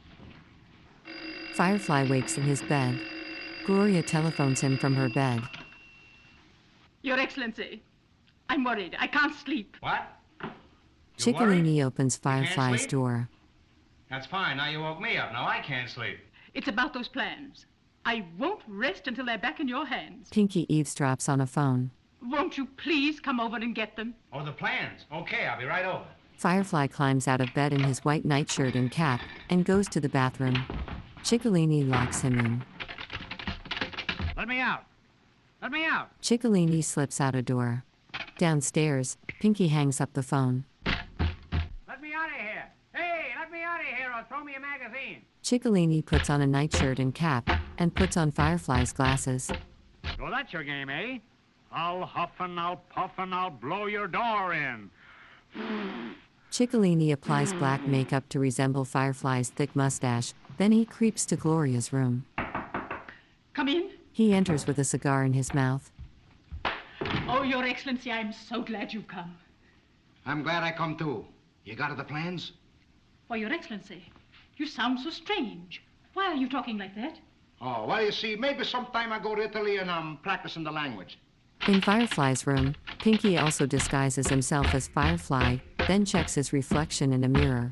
Firefly wakes in his bed. Gloria telephones him from her bed. Your Excellency, I'm worried. I can't sleep. What? Ciccolini opens Firefly's sleep? door. That's fine. Now you woke me up. Now I can't sleep. It's about those plans. I won't rest until they're back in your hands. Pinky eavesdrops on a phone. Won't you please come over and get them? Oh, the plans. Okay, I'll be right over. Firefly climbs out of bed in his white nightshirt and cap, and goes to the bathroom. Ciccolini locks him in. Let me out. Let me out. Ciccolini slips out a door. Downstairs, Pinky hangs up the phone. Let me out of here. Hey, let me out of here or throw me a magazine. Ciccolini puts on a nightshirt and cap, and puts on Firefly's glasses. So that's your game, eh? I'll huff and I'll puff and I'll blow your door in. Ciccolini applies black makeup to resemble Firefly's thick mustache, then he creeps to Gloria's room. Come in. He enters with a cigar in his mouth. Oh, Your Excellency, I'm so glad you've come. I'm glad I come too. You got the plans? Why, Your Excellency, you sound so strange. Why are you talking like that? Oh, well, you see, maybe sometime I go to Italy and I'm practicing the language. In Firefly's room, Pinky also disguises himself as Firefly, then checks his reflection in a mirror.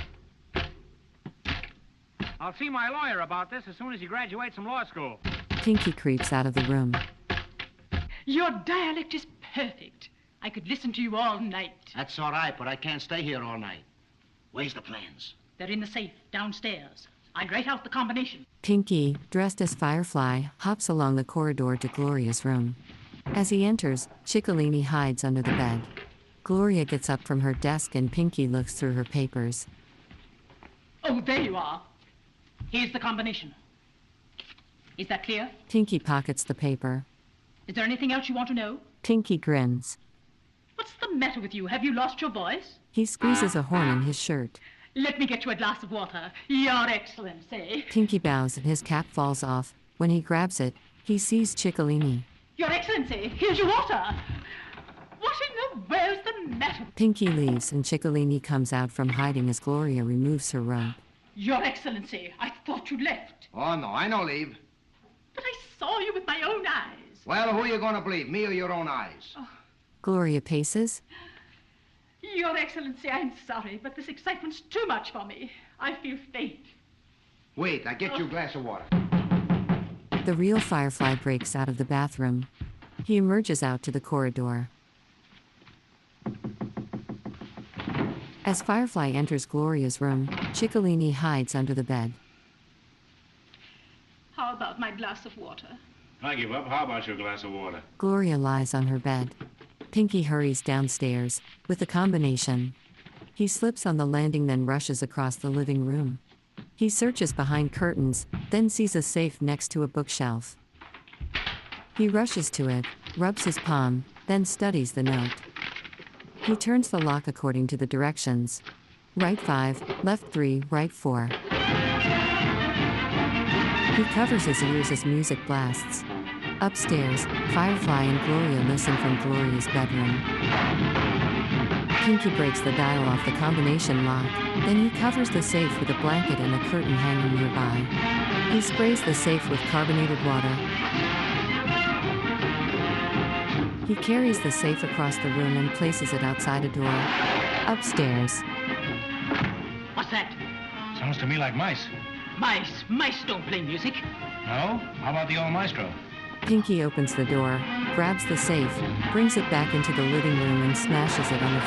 I'll see my lawyer about this as soon as he graduates from law school. Pinky creeps out of the room. Your dialect is perfect. I could listen to you all night. That's all right, but I can't stay here all night. Where's the plans? They're in the safe downstairs. I'd write out the combination. Pinky, dressed as Firefly, hops along the corridor to Gloria's room. As he enters, Ciccolini hides under the bed. Gloria gets up from her desk and Pinky looks through her papers. Oh, there you are. Here's the combination. Is that clear? Pinky pockets the paper. Is there anything else you want to know? Pinky grins. What's the matter with you? Have you lost your voice? He squeezes a horn in his shirt. Let me get you a glass of water, Your Excellency. Pinky bows and his cap falls off. When he grabs it, he sees Ciccolini. Your Excellency, here's your water. What in the world's the matter? Pinky leaves and Ciccolini comes out from hiding as Gloria removes her robe. Your Excellency, I thought you'd left. Oh, no, I no leave. But I saw you with my own eyes. Well, who you gonna believe, me or your own eyes? Oh, Gloria paces. Your Excellency, I'm sorry, but this excitement's too much for me. I feel faint. Wait, I get you a glass of water. The real Firefly breaks out of the bathroom. He emerges out to the corridor. As Firefly enters Gloria's room, Ciccolini hides under the bed. How about my glass of water? I give up. How about your glass of water? Gloria lies on her bed. Pinky hurries downstairs, with the combination. He slips on the landing, then rushes across the living room. He searches behind curtains, then sees a safe next to a bookshelf. He rushes to it, rubs his palm, then studies the note. He turns the lock according to the directions. Right five, left three, right four. He covers his ears as music blasts. Upstairs, Firefly and Gloria listen from Gloria's bedroom. Pinky breaks the dial off the combination lock, then he covers the safe with a blanket and a curtain hanging nearby. He sprays the safe with carbonated water. He carries the safe across the room and places it outside a door. Upstairs. What's that? Sounds to me like mice. Mice. Mice don't play music. No? How about the old maestro? Pinky opens the door, grabs the safe, brings it back into the living room and smashes it on the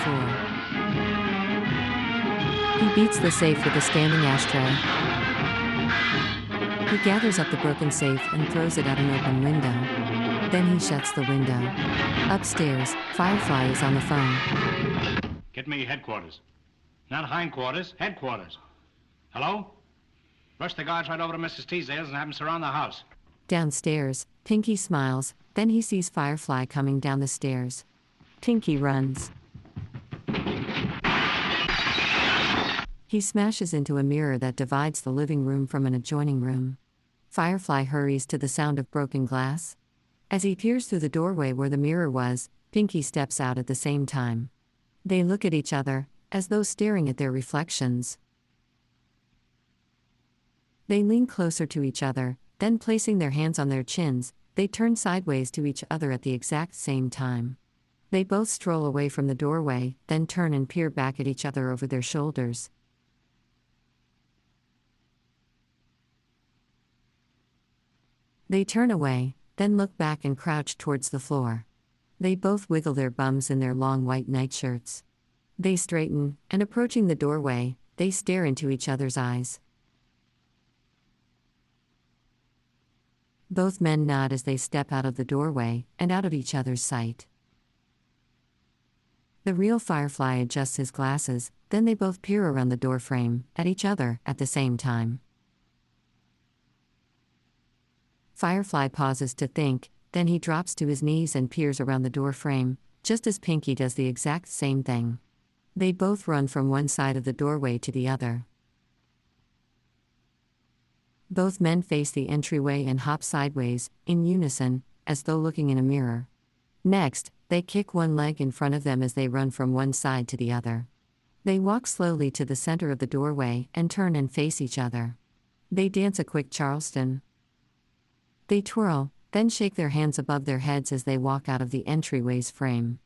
floor. He beats the safe with a standing ashtray. He gathers up the broken safe and throws it at an open window. Then he shuts the window. Upstairs, Firefly is on the phone. Get me headquarters. Not hindquarters, headquarters. Hello? Rush the guards right over to Missus Teasdale's and have them surround the house. Downstairs, Pinky smiles, then he sees Firefly coming down the stairs. Pinky runs. He smashes into a mirror that divides the living room from an adjoining room. Firefly hurries to the sound of broken glass. As he peers through the doorway where the mirror was, Pinky steps out at the same time. They look at each other, as though staring at their reflections. They lean closer to each other, then placing their hands on their chins, they turn sideways to each other at the exact same time. They both stroll away from the doorway, then turn and peer back at each other over their shoulders. They turn away, then look back and crouch towards the floor. They both wiggle their bums in their long white nightshirts. They straighten, and approaching the doorway, they stare into each other's eyes. Both men nod as they step out of the doorway, and out of each other's sight. The real Firefly adjusts his glasses, then they both peer around the doorframe, at each other, at the same time. Firefly pauses to think, then he drops to his knees and peers around the doorframe, just as Pinky does the exact same thing. They both run from one side of the doorway to the other. Both men face the entryway and hop sideways, in unison, as though looking in a mirror. Next, they kick one leg in front of them as they run from one side to the other. They walk slowly to the center of the doorway and turn and face each other. They dance a quick Charleston. They twirl, then shake their hands above their heads as they walk out of the entryway's frame.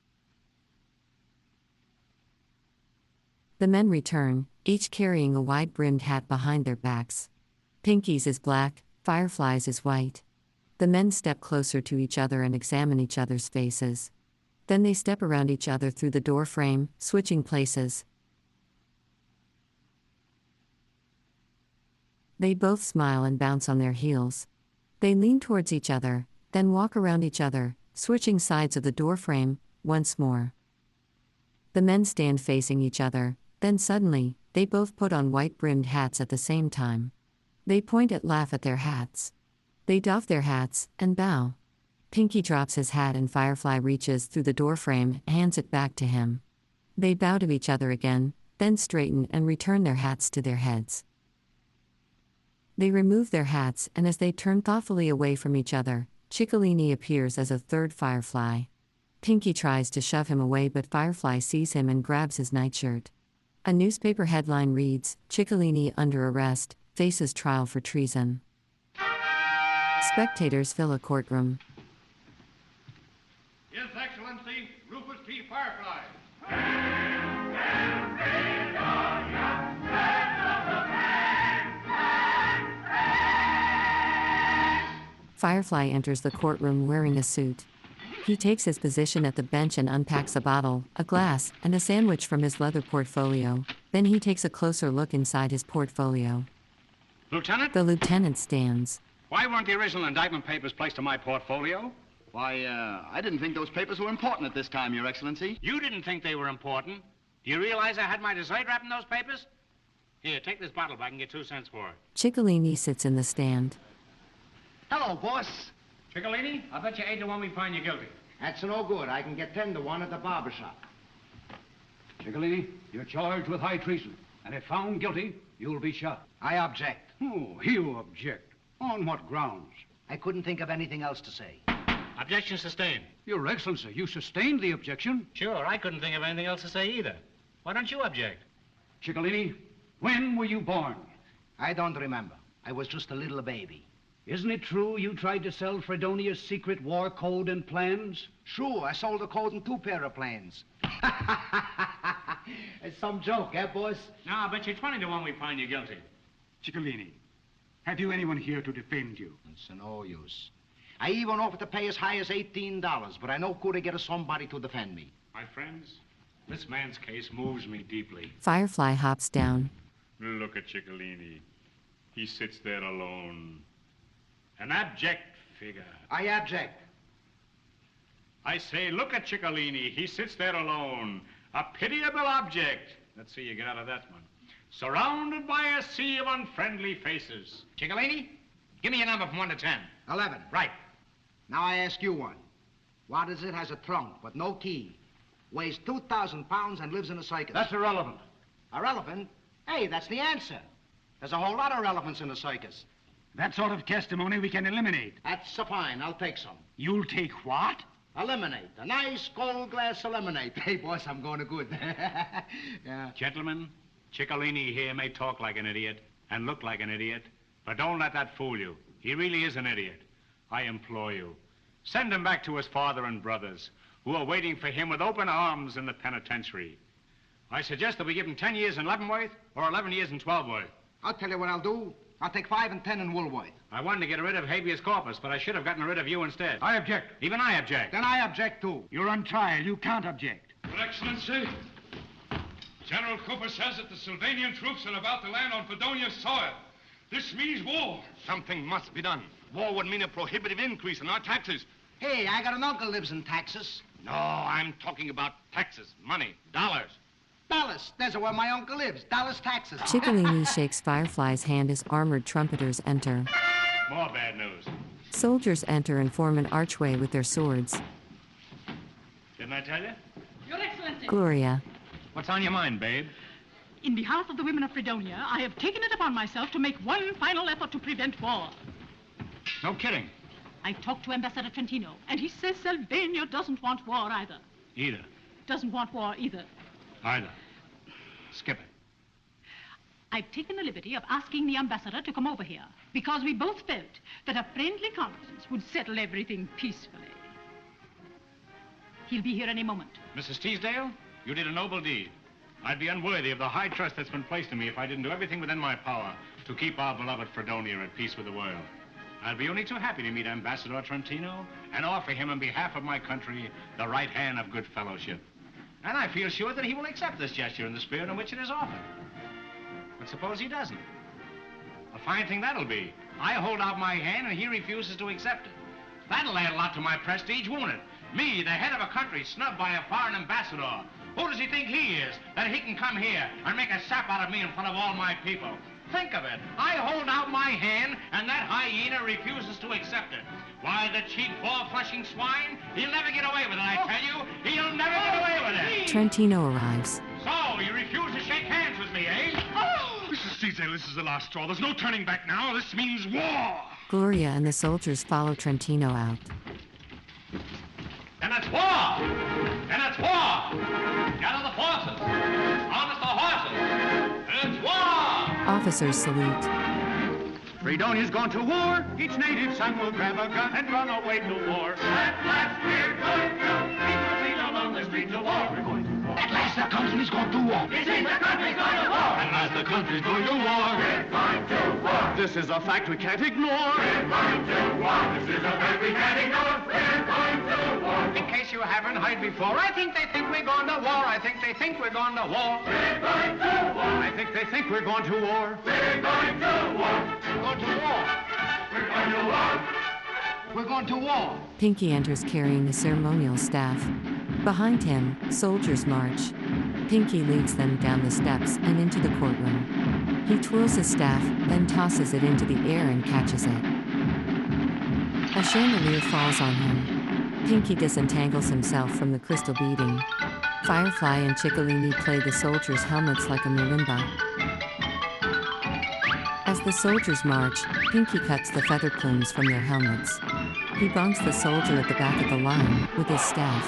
The men return, each carrying a wide-brimmed hat behind their backs. Pinky's is black, Firefly's is white. The men step closer to each other and examine each other's faces. Then they step around each other through the door frame, switching places. They both smile and bounce on their heels. They lean towards each other, then walk around each other, switching sides of the doorframe, once more. The men stand facing each other, then suddenly, they both put on white-brimmed hats at the same time. They point and laugh at their hats. They doff their hats, and bow. Pinky drops his hat and Firefly reaches through the doorframe and hands it back to him. They bow to each other again, then straighten and return their hats to their heads. They remove their hats, and as they turn thoughtfully away from each other, Ciccolini appears as a third Firefly. Pinky tries to shove him away, but Firefly sees him and grabs his nightshirt. A newspaper headline reads, "Ciccolini under arrest, faces trial for treason." Spectators fill a courtroom. His Excellency, Cooper's Key Firefly. Firefly enters the courtroom wearing a suit. He takes his position at the bench and unpacks a bottle, a glass, and a sandwich from his leather portfolio. Then he takes a closer look inside his portfolio. Lieutenant? The lieutenant stands. Why weren't the original indictment papers placed in my portfolio? Why, uh, I didn't think those papers were important at this time, Your Excellency. You didn't think they were important. Do you realize I had my dessert wrap in those papers? Here, take this bottle back and get two cents for it. Ciccolini sits in the stand. Hello, boss. Ciccolini, I bet you eight to one we find you guilty. That's no good. I can get ten to one at the barber shop. Ciccolini, you're charged with high treason, and if found guilty, you'll be shot. I object. Oh, you object. On what grounds? I couldn't think of anything else to say. Objection sustained. Your Excellency, you sustained the objection. Sure, I couldn't think of anything else to say either. Why don't you object? Ciccolini, when were you born? I don't remember. I was just a little baby. Isn't it true you tried to sell Fredonia's secret war code and plans? Sure, I sold the code and two pair of plans. It's some joke, eh, boss? No, I bet you twenty to one we find you guilty. Ciccolini, have you anyone here to defend you? It's no use. I even offered to pay as high as eighteen dollars, but I know could I get a somebody to defend me. My friends, this man's case moves me deeply. Firefly hops down. Look at Ciccolini. He sits there alone. An abject figure. I object. I say, look at Ciccolini. He sits there alone. A pitiable object. Let's see you get out of that one. Surrounded by a sea of unfriendly faces. Ciccolini, give me a number from one to ten. Eleven. Right. Now I ask you one. What is it? Has a trunk, but no key. Weighs two thousand pounds and lives in a circus. That's irrelevant. Irrelevant? Hey, that's the answer. There's a whole lot of relevance in a circus. That sort of testimony we can eliminate. That's so fine. I'll take some. You'll take what? Eliminate. A nice gold glass eliminate. Hey, boss, I'm going to good. Yeah. Gentlemen, Ciccolini here may talk like an idiot and look like an idiot, but don't let that fool you. He really is an idiot. I implore you, send him back to his father and brothers, who are waiting for him with open arms in the penitentiary. I suggest that we give him ten years in Leavenworth or eleven years in Twelveworth. I'll tell you what I'll do. I'll take five and ten in Woolworth. I wanted to get rid of habeas corpus, but I should have gotten rid of you instead. I object. Even I object. Then I object, too. You're on trial. You can't object. Your Excellency, General Cooper says that the Sylvanian troops are about to land on Fredonia's soil. This means war. Something must be done. War would mean a prohibitive increase in our taxes. Hey, I got an uncle lives in Texas. No, I'm talking about taxes, money, dollars. Dallas. There's where my uncle lives. Dallas, Texas. Ciccolini shakes Firefly's hand as armored trumpeters enter. More bad news. Soldiers enter and form an archway with their swords. Didn't I tell you? Your Excellency. Gloria. What's on your mind, babe? In behalf of the women of Fredonia, I have taken it upon myself to make one final effort to prevent war. No kidding. I talked to Ambassador Trentino, and he says Sylvania doesn't want war either. Either. Doesn't want war either. Either. Skip it. I've taken the liberty of asking the ambassador to come over here because we both felt that a friendly conference would settle everything peacefully. He'll be here any moment. Missus Teasdale, you did a noble deed. I'd be unworthy of the high trust that's been placed in me if I didn't do everything within my power to keep our beloved Fredonia at peace with the world. I'd be only too happy to meet Ambassador Trentino and offer him on behalf of my country the right hand of good fellowship. And I feel sure that he will accept this gesture in the spirit in which it is offered. But suppose he doesn't? A fine thing that'll be. I hold out my hand and he refuses to accept it. That'll add a lot to my prestige, won't it? Me, the head of a country, snubbed by a foreign ambassador. Who does he think he is, that he can come here and make a sap out of me in front of all my people? Think of it. I hold out my hand, and that hyena refuses to accept it. Why, the cheap, four-flushing swine, he'll never get away with it, I tell you. He'll never get away with it. Trentino arrives. So, you refuse to shake hands with me, eh? Oh! Missus Teasdale, this is the last straw. There's no turning back now. This means war. Gloria and the soldiers follow Trentino out. Then it's war! Then it's war! Gather the forces! Harness the horses! It's war! Officers salute. Fredonia's gone to war. Each native son will grab a gun and run away to war. At last we're going to keep the freedom of the streets of war. We're going to war. At last the country's going to war. It seems the country's going to war. At last the country's going to war. We're going to war. This is a fact we can't ignore. We're going to war. This is a fact we can't ignore. We're going to war. In case you haven't heard before, I think they think we're going to war. I think they think we're going to war. We're going to war. I think they think we're going to war. We're going to war. We're going to war. We're going to war. We're going to war. Pinky enters carrying the ceremonial staff. Behind him, soldiers march. Pinky leads them down the steps and into the courtroom. He twirls his staff, then tosses it into the air and catches it. A chandelier falls on him. Pinky disentangles himself from the crystal beading. Firefly and Ciccolini play the soldiers' helmets like a marimba. As the soldiers march, Pinky cuts the feather plumes from their helmets. He bonks the soldier at the back of the line with his staff.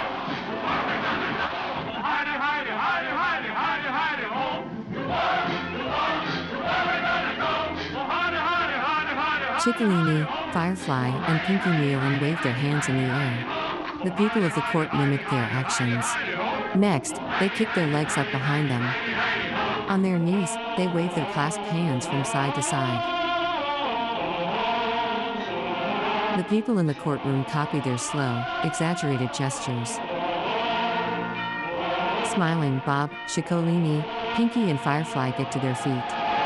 Ciccolini, Firefly, and Pinky kneel and wave their hands in the air. The people of the court mimic their actions. Next, they kick their legs up behind them. On their knees, they wave their clasped hands from side to side. The people in the courtroom copy their slow, exaggerated gestures. Smiling Bob, Ciccolini, Pinky, and Firefly get to their feet.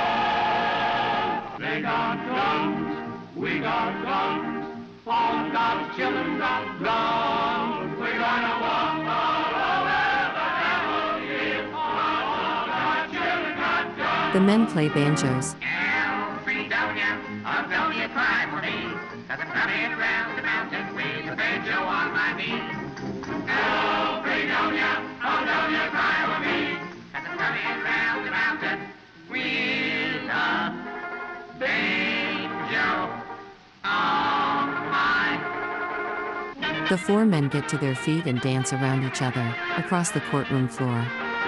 They got guns, we got guns, all God's children got guns. We're gonna walk all over the hell, all God's children got guns. The men play banjos. Freedonia, oh, don't you cry for me, 'cause I'm coming around the mountain with a banjo on my knee. Oh, Freedonia, oh, don't you cry for me, 'cause I'm coming around the mountain with a banjo on my. The four men get to their feet and dance around each other, across the courtroom floor.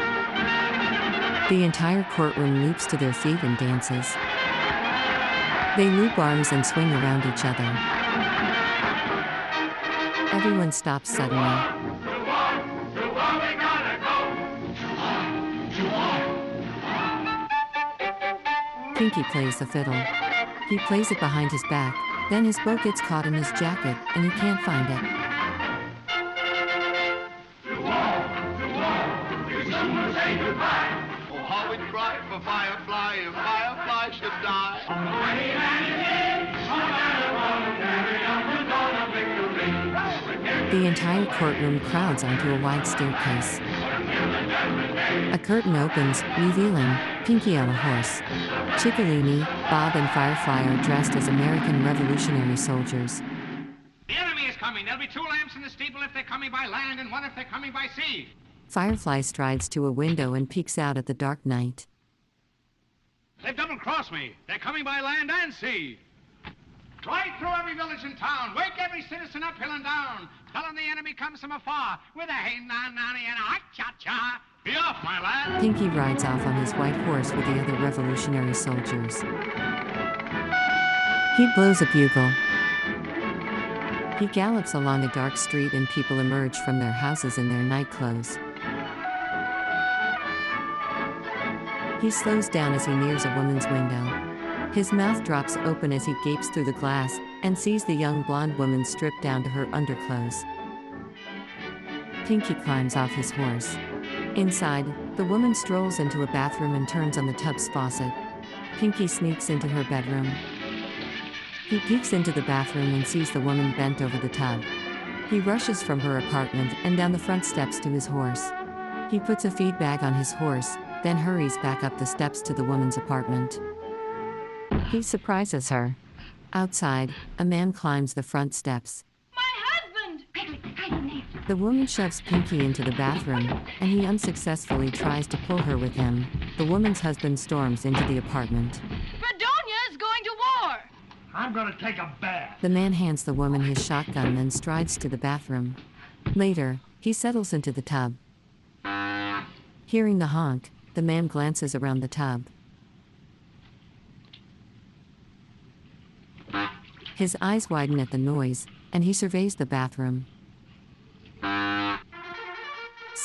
The entire courtroom leaps to their feet and dances. They loop arms and swing around each other. Everyone stops suddenly. Pinky plays the fiddle. He plays it behind his back, then his bow gets caught in his jacket, and he can't find it. Oh, how we'd cry for Firefly if Firefly should die. The entire courtroom crowds onto a wide staircase. A curtain opens, revealing Pinky on a horse. Ciccolini, Bob, and Firefly are dressed as American Revolutionary soldiers. The enemy is coming. There'll be two lamps in the steeple if they're coming by land and one if they're coming by sea. Firefly strides to a window and peeks out at the dark night. They've double-crossed me. They're coming by land and sea. Right through every village and town. Wake every citizen up hill and down. Tell them the enemy comes from afar with a hey-na-na-ni and a ha-cha-cha. Be off, my lad. Pinky rides off on his white horse with the other revolutionary soldiers. He blows a bugle. He gallops along a dark street and people emerge from their houses in their night clothes. He slows down as he nears a woman's window. His mouth drops open as he gapes through the glass and sees the young blonde woman stripped down to her underclothes. Pinky climbs off his horse. Inside, the woman strolls into a bathroom and turns on the tub's faucet. Pinky sneaks into her bedroom. He peeks into the bathroom and sees the woman bent over the tub. He rushes from her apartment and down the front steps to his horse. He puts a feed bag on his horse, then hurries back up the steps to the woman's apartment. He surprises her. Outside, a man climbs the front steps. My husband! The woman shoves Pinky into the bathroom, and he unsuccessfully tries to pull her with him. The woman's husband storms into the apartment. Fredonia is going to war! I'm gonna take a bath. The man hands the woman his shotgun, then strides to the bathroom. Later, he settles into the tub. Hearing the honk, the man glances around the tub. His eyes widen at the noise, and he surveys the bathroom.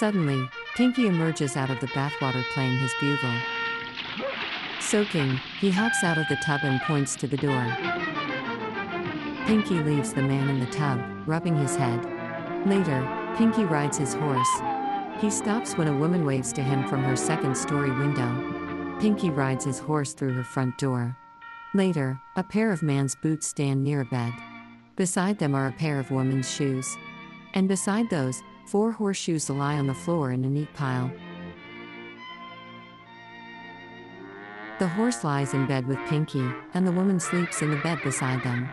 Suddenly, Pinky emerges out of the bathwater playing his bugle. Soaking, he hops out of the tub and points to the door. Pinky leaves the man in the tub, rubbing his head. Later, Pinky rides his horse. He stops when a woman waves to him from her second-story window. Pinky rides his horse through her front door. Later, a pair of man's boots stand near a bed. Beside them are a pair of women's shoes. And beside those, four horseshoes lie on the floor in a neat pile. The horse lies in bed with Pinky, and the woman sleeps in the bed beside them.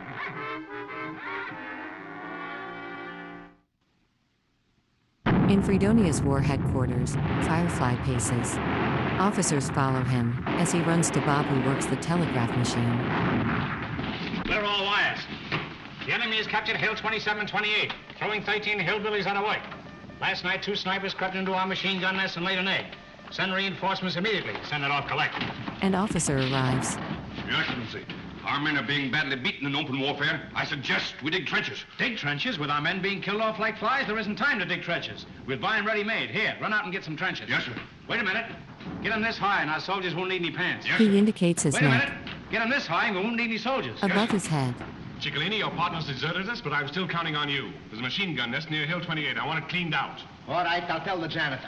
In Fredonia's war headquarters, Firefly paces. Officers follow him, as he runs to Bob, who works the telegraph machine. Clear all wires. The enemy has captured Hill twenty-seven twenty-eight, throwing thirteen hillbillies on away. Last night, two snipers crept into our machine gun nest and laid an egg. Send reinforcements immediately. Send it off collect. An officer arrives. Your Excellency, our men are being badly beaten in open warfare. I suggest we dig trenches. Dig trenches? With our men being killed off like flies? There isn't time to dig trenches. We'll buy them ready-made. Here, run out and get some trenches. Yes, sir. Wait a minute. Get them this high, and our soldiers won't need any pants. Yes, he sir. indicates his Wait a neck. minute. Get them this high, and we won't need any soldiers. Above his head. Ciccolini, your partners deserted us, but I'm still counting on you. There's a machine gun nest near Hill twenty-eight. I want it cleaned out. All right, I'll tell the janitor.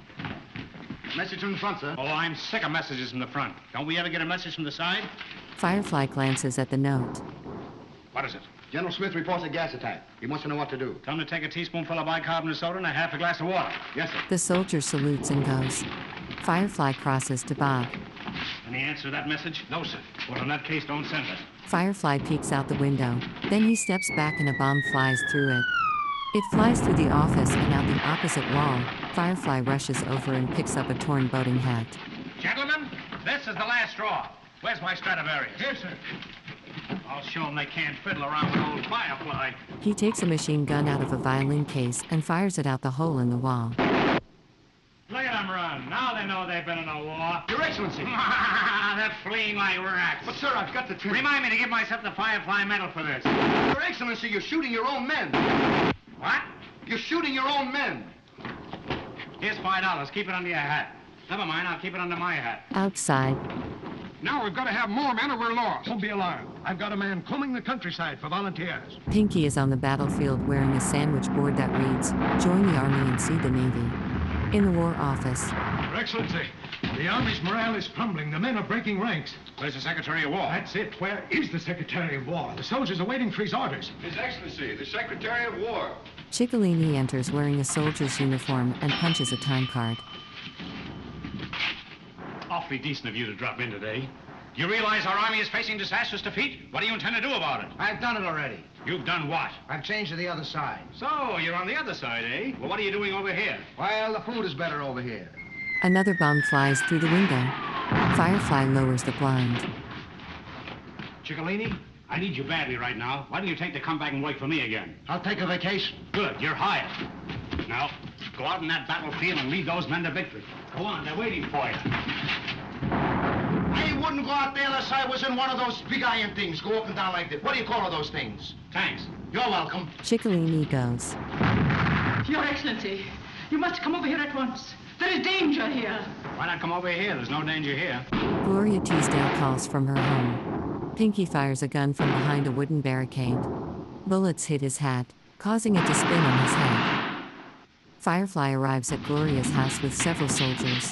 Message from the front, sir. Oh, I'm sick of messages from the front. Don't we ever get a message from the side? Firefly glances at the note. What is it? General Smith reports a gas attack. He wants to know what to do. Tell him to take a teaspoonful of bicarbonate soda and a half a glass of water. Yes, sir. The soldier salutes and goes. Firefly crosses to Bob. Any answer to that message? No, sir. Well, in that case, don't send it. Firefly peeks out the window. Then he steps back and a bomb flies through it. It flies through the office and out the opposite wall. Firefly rushes over and picks up a torn boating hat. Gentlemen, this is the last straw. Where's my Stradivarius? Here, sir. I'll show them they can't fiddle around with old Firefly. He takes a machine gun out of a violin case and fires it out the hole in the wall. Look at them run. Now they know they've been in a war. Your Excellency. They're fleeing like rats. But, sir, I've got the trick. Remind me to give myself the Firefly medal for this. Your Excellency, you're shooting your own men. What? You're shooting your own men. Here's five dollars. Keep it under your hat. Never mind, I'll keep it under my hat. Outside. Now we've got to have more men or we're lost. Don't be alarmed. I've got a man combing the countryside for volunteers. Pinky is on the battlefield wearing a sandwich board that reads, "Join the Army and see the Navy." In the War Office. Your Excellency, the Army's morale is crumbling. The men are breaking ranks. Where's the Secretary of War? That's it. Where is the Secretary of War? The soldiers are waiting for his orders. His Excellency, the Secretary of War. Ciccolini enters wearing a soldier's uniform and punches a time card. Awfully decent of you to drop in today. Do you realize our army is facing disastrous defeat? What do you intend to do about it? I've done it already. You've done what? I've changed to the other side. So, you're on the other side, eh? Well, what are you doing over here? Well, the food is better over here. Another bomb flies through the window. Firefly lowers the blind. Ciccolini, I need you badly right now. Why don't you take to come back and work for me again? I'll take a vacation. Good, you're hired. Now, go out on that battlefield and lead those men to victory. Go on, they're waiting for you. I wouldn't go out there unless I was in one of those big iron things, go up and down like this. What do you call those things? Tanks. You're welcome. Ciccolini goes. Your Excellency, you must come over here at once. There is danger here. Why not come over here? There's no danger here. Gloria Teasdale calls from her home. Pinky fires a gun from behind a wooden barricade. Bullets hit his hat, causing it to spin on his head. Firefly arrives at Gloria's house with several soldiers.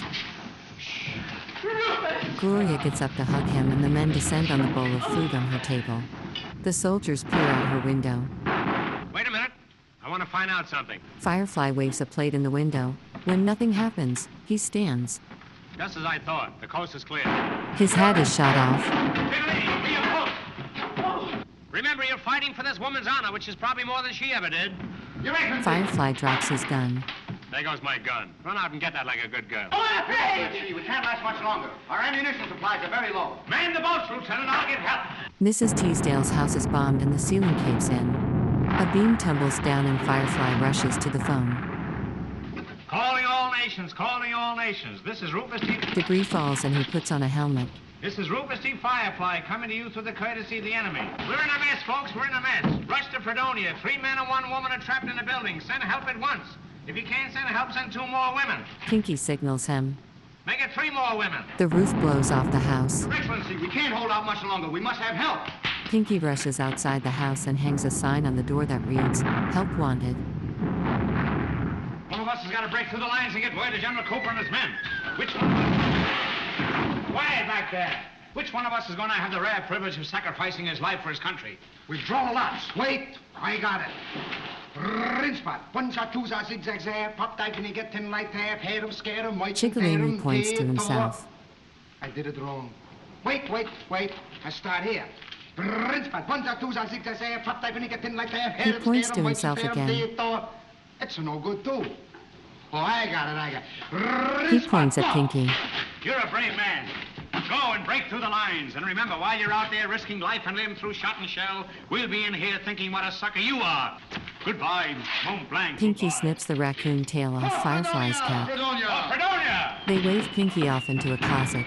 Gloria gets up to hug him and the men descend on the bowl of food on her table. The soldiers peer out her window. Wait a minute. I want to find out something. Firefly waves a plate in the window. When nothing happens, he stands. Just as I thought. The coast is clear. His hat is shot off. Ciccolini, be your post. Remember, you're fighting for this woman's honor, which is probably more than she ever did. Your Excellency. Firefly drops his gun. There goes my gun. Run out and get that like a good girl. Oh, hey! We can't last much longer. Our ammunition supplies are very low. Man the boats, Lieutenant. I'll get help. Missus Teasdale's house is bombed and the ceiling caves in. A beam tumbles down and Firefly rushes to the phone. Calling all nations, calling all nations. This is Rufus T. Debris falls and he puts on a helmet. This is Rufus T. Firefly coming to you through the courtesy of the enemy. We're in a mess, folks. We're in a mess. Rush to Fredonia. Three men and one woman are trapped in a building. Send help at once. If you can't send help, send two more women. Pinky signals him. Make it three more women. The roof blows off the house. Your Excellency, we can't hold out much longer. We must have help. Pinky rushes outside the house and hangs a sign on the door that reads, "Help Wanted." One of us has got to break through the lines and get word to General Cooper and his men. Which one? Quiet back there. Which one of us is going to have the rare privilege of sacrificing his life for his country? We've drawn lots. Wait, I got it. Rinspot. One's-a, two's-a, zigzags there. Pop dive and you get tin light there. Head him, scare him, might Ciccolini points to himself. I did it wrong. Wait, wait, wait. I start here. Rinspot. One's-a, two's-a, zigzags there. Pop dive and you get tin light there. He points to himself again. It's no good, too. Oh, I got it, I got it. He points at Pinky. You're a brave man. Go and break through the lines. And remember, while you're out there risking life and limb through shot and shell, we'll be in here thinking what a sucker you are. Goodbye, Mont Blanc. Pinky snips the raccoon tail off Firefly's cap. Fredonia! Oh, Fredonia! They wave Pinky off into a closet.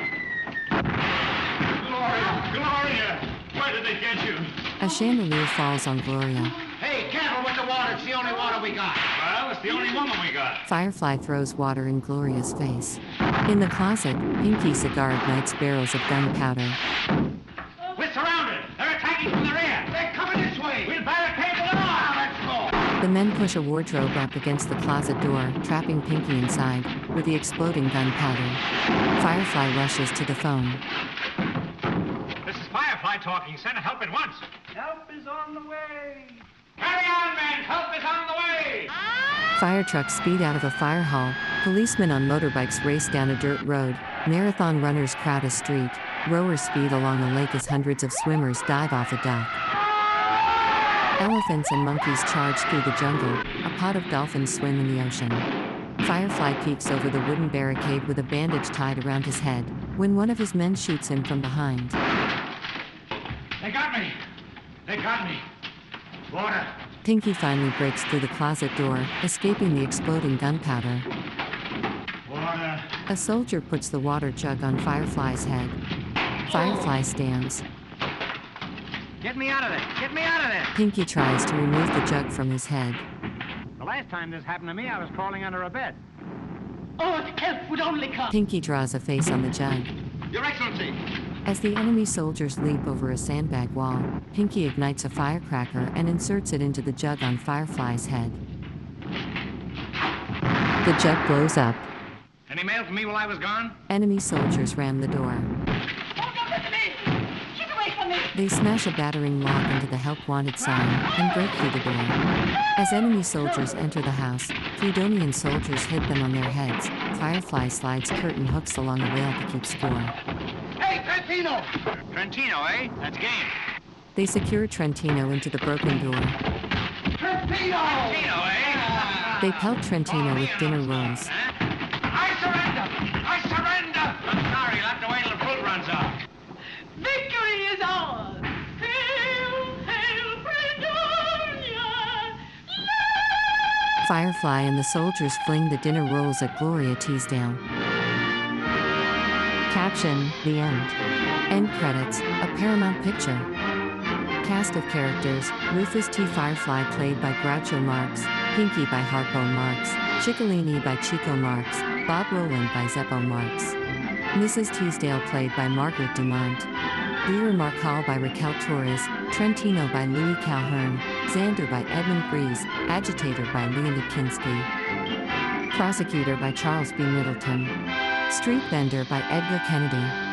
Gloria! Gloria! Where did they get you? A chandelier falls on Gloria. Hey, careful with the water. It's the only water we got. Well, it's the only woman we got. Firefly throws water in Gloria's face. In the closet, Pinky's cigar ignites barrels of gunpowder. We're surrounded. They're attacking from the rear. They're coming this way. We'll barricade the door. Now, let's go. The men push a wardrobe up against the closet door, trapping Pinky inside with the exploding gunpowder. Firefly rushes to the phone. This is Firefly talking. Send help at once. Help is on the way. Carry on, men. Help is on the way. Fire trucks speed out of a fire hall. Policemen on motorbikes race down a dirt road. Marathon runners crowd a street. Rowers speed along a lake as hundreds of swimmers dive off a dock. Elephants and monkeys charge through the jungle. A pod of dolphins swim in the ocean. Firefly peeks over the wooden barricade with a bandage tied around his head when one of his men shoots him from behind. They got me. They got me. Water. Pinky finally breaks through the closet door, escaping the exploding gunpowder. Water. A soldier puts the water jug on Firefly's head. Firefly stands. Get me out of there. Get me out of there. Pinky tries to remove the jug from his head. The last time this happened to me, I was crawling under a bed. Oh, if help would only come. Pinky draws a face on the jug. Your Excellency. As the enemy soldiers leap over a sandbag wall, Pinky ignites a firecracker and inserts it into the jug on Firefly's head. The jug blows up. Any mail for me while I was gone? Enemy soldiers ram the door. Oh, don't look at me. Keep away from me. They smash a battering log into the Help Wanted sign and break through the door. As enemy soldiers enter the house, Fredonian soldiers hit them on their heads. Firefly slides curtain hooks along a rail to keep score. Hey, Trentino! Trentino, eh? That's game. They secure Trentino into the broken door. Trentino! Trentino, eh? They pelt Trentino with dinner rolls. Huh? I surrender! I surrender! I'm sorry, you'll have to wait till the fruit runs out. Victory is ours. Hail, hail, Fredonia! Firefly and the soldiers fling the dinner rolls at Gloria Teasdale. Caption, the end. End credits, a Paramount picture. Cast of characters, Rufus T. Firefly played by Groucho Marx, Pinky by Harpo Marx, Ciccolini by Chico Marx, Bob Rowland by Zeppo Marx. Missus Teasdale played by Margaret Dumont. Vera Marcal by Raquel Torres, Trentino by Louis Calhern, Xander by Edmund Grease, Agitator by Leonid Kinski. Prosecutor by Charles B. Middleton. Street Vendor by Edgar Kennedy.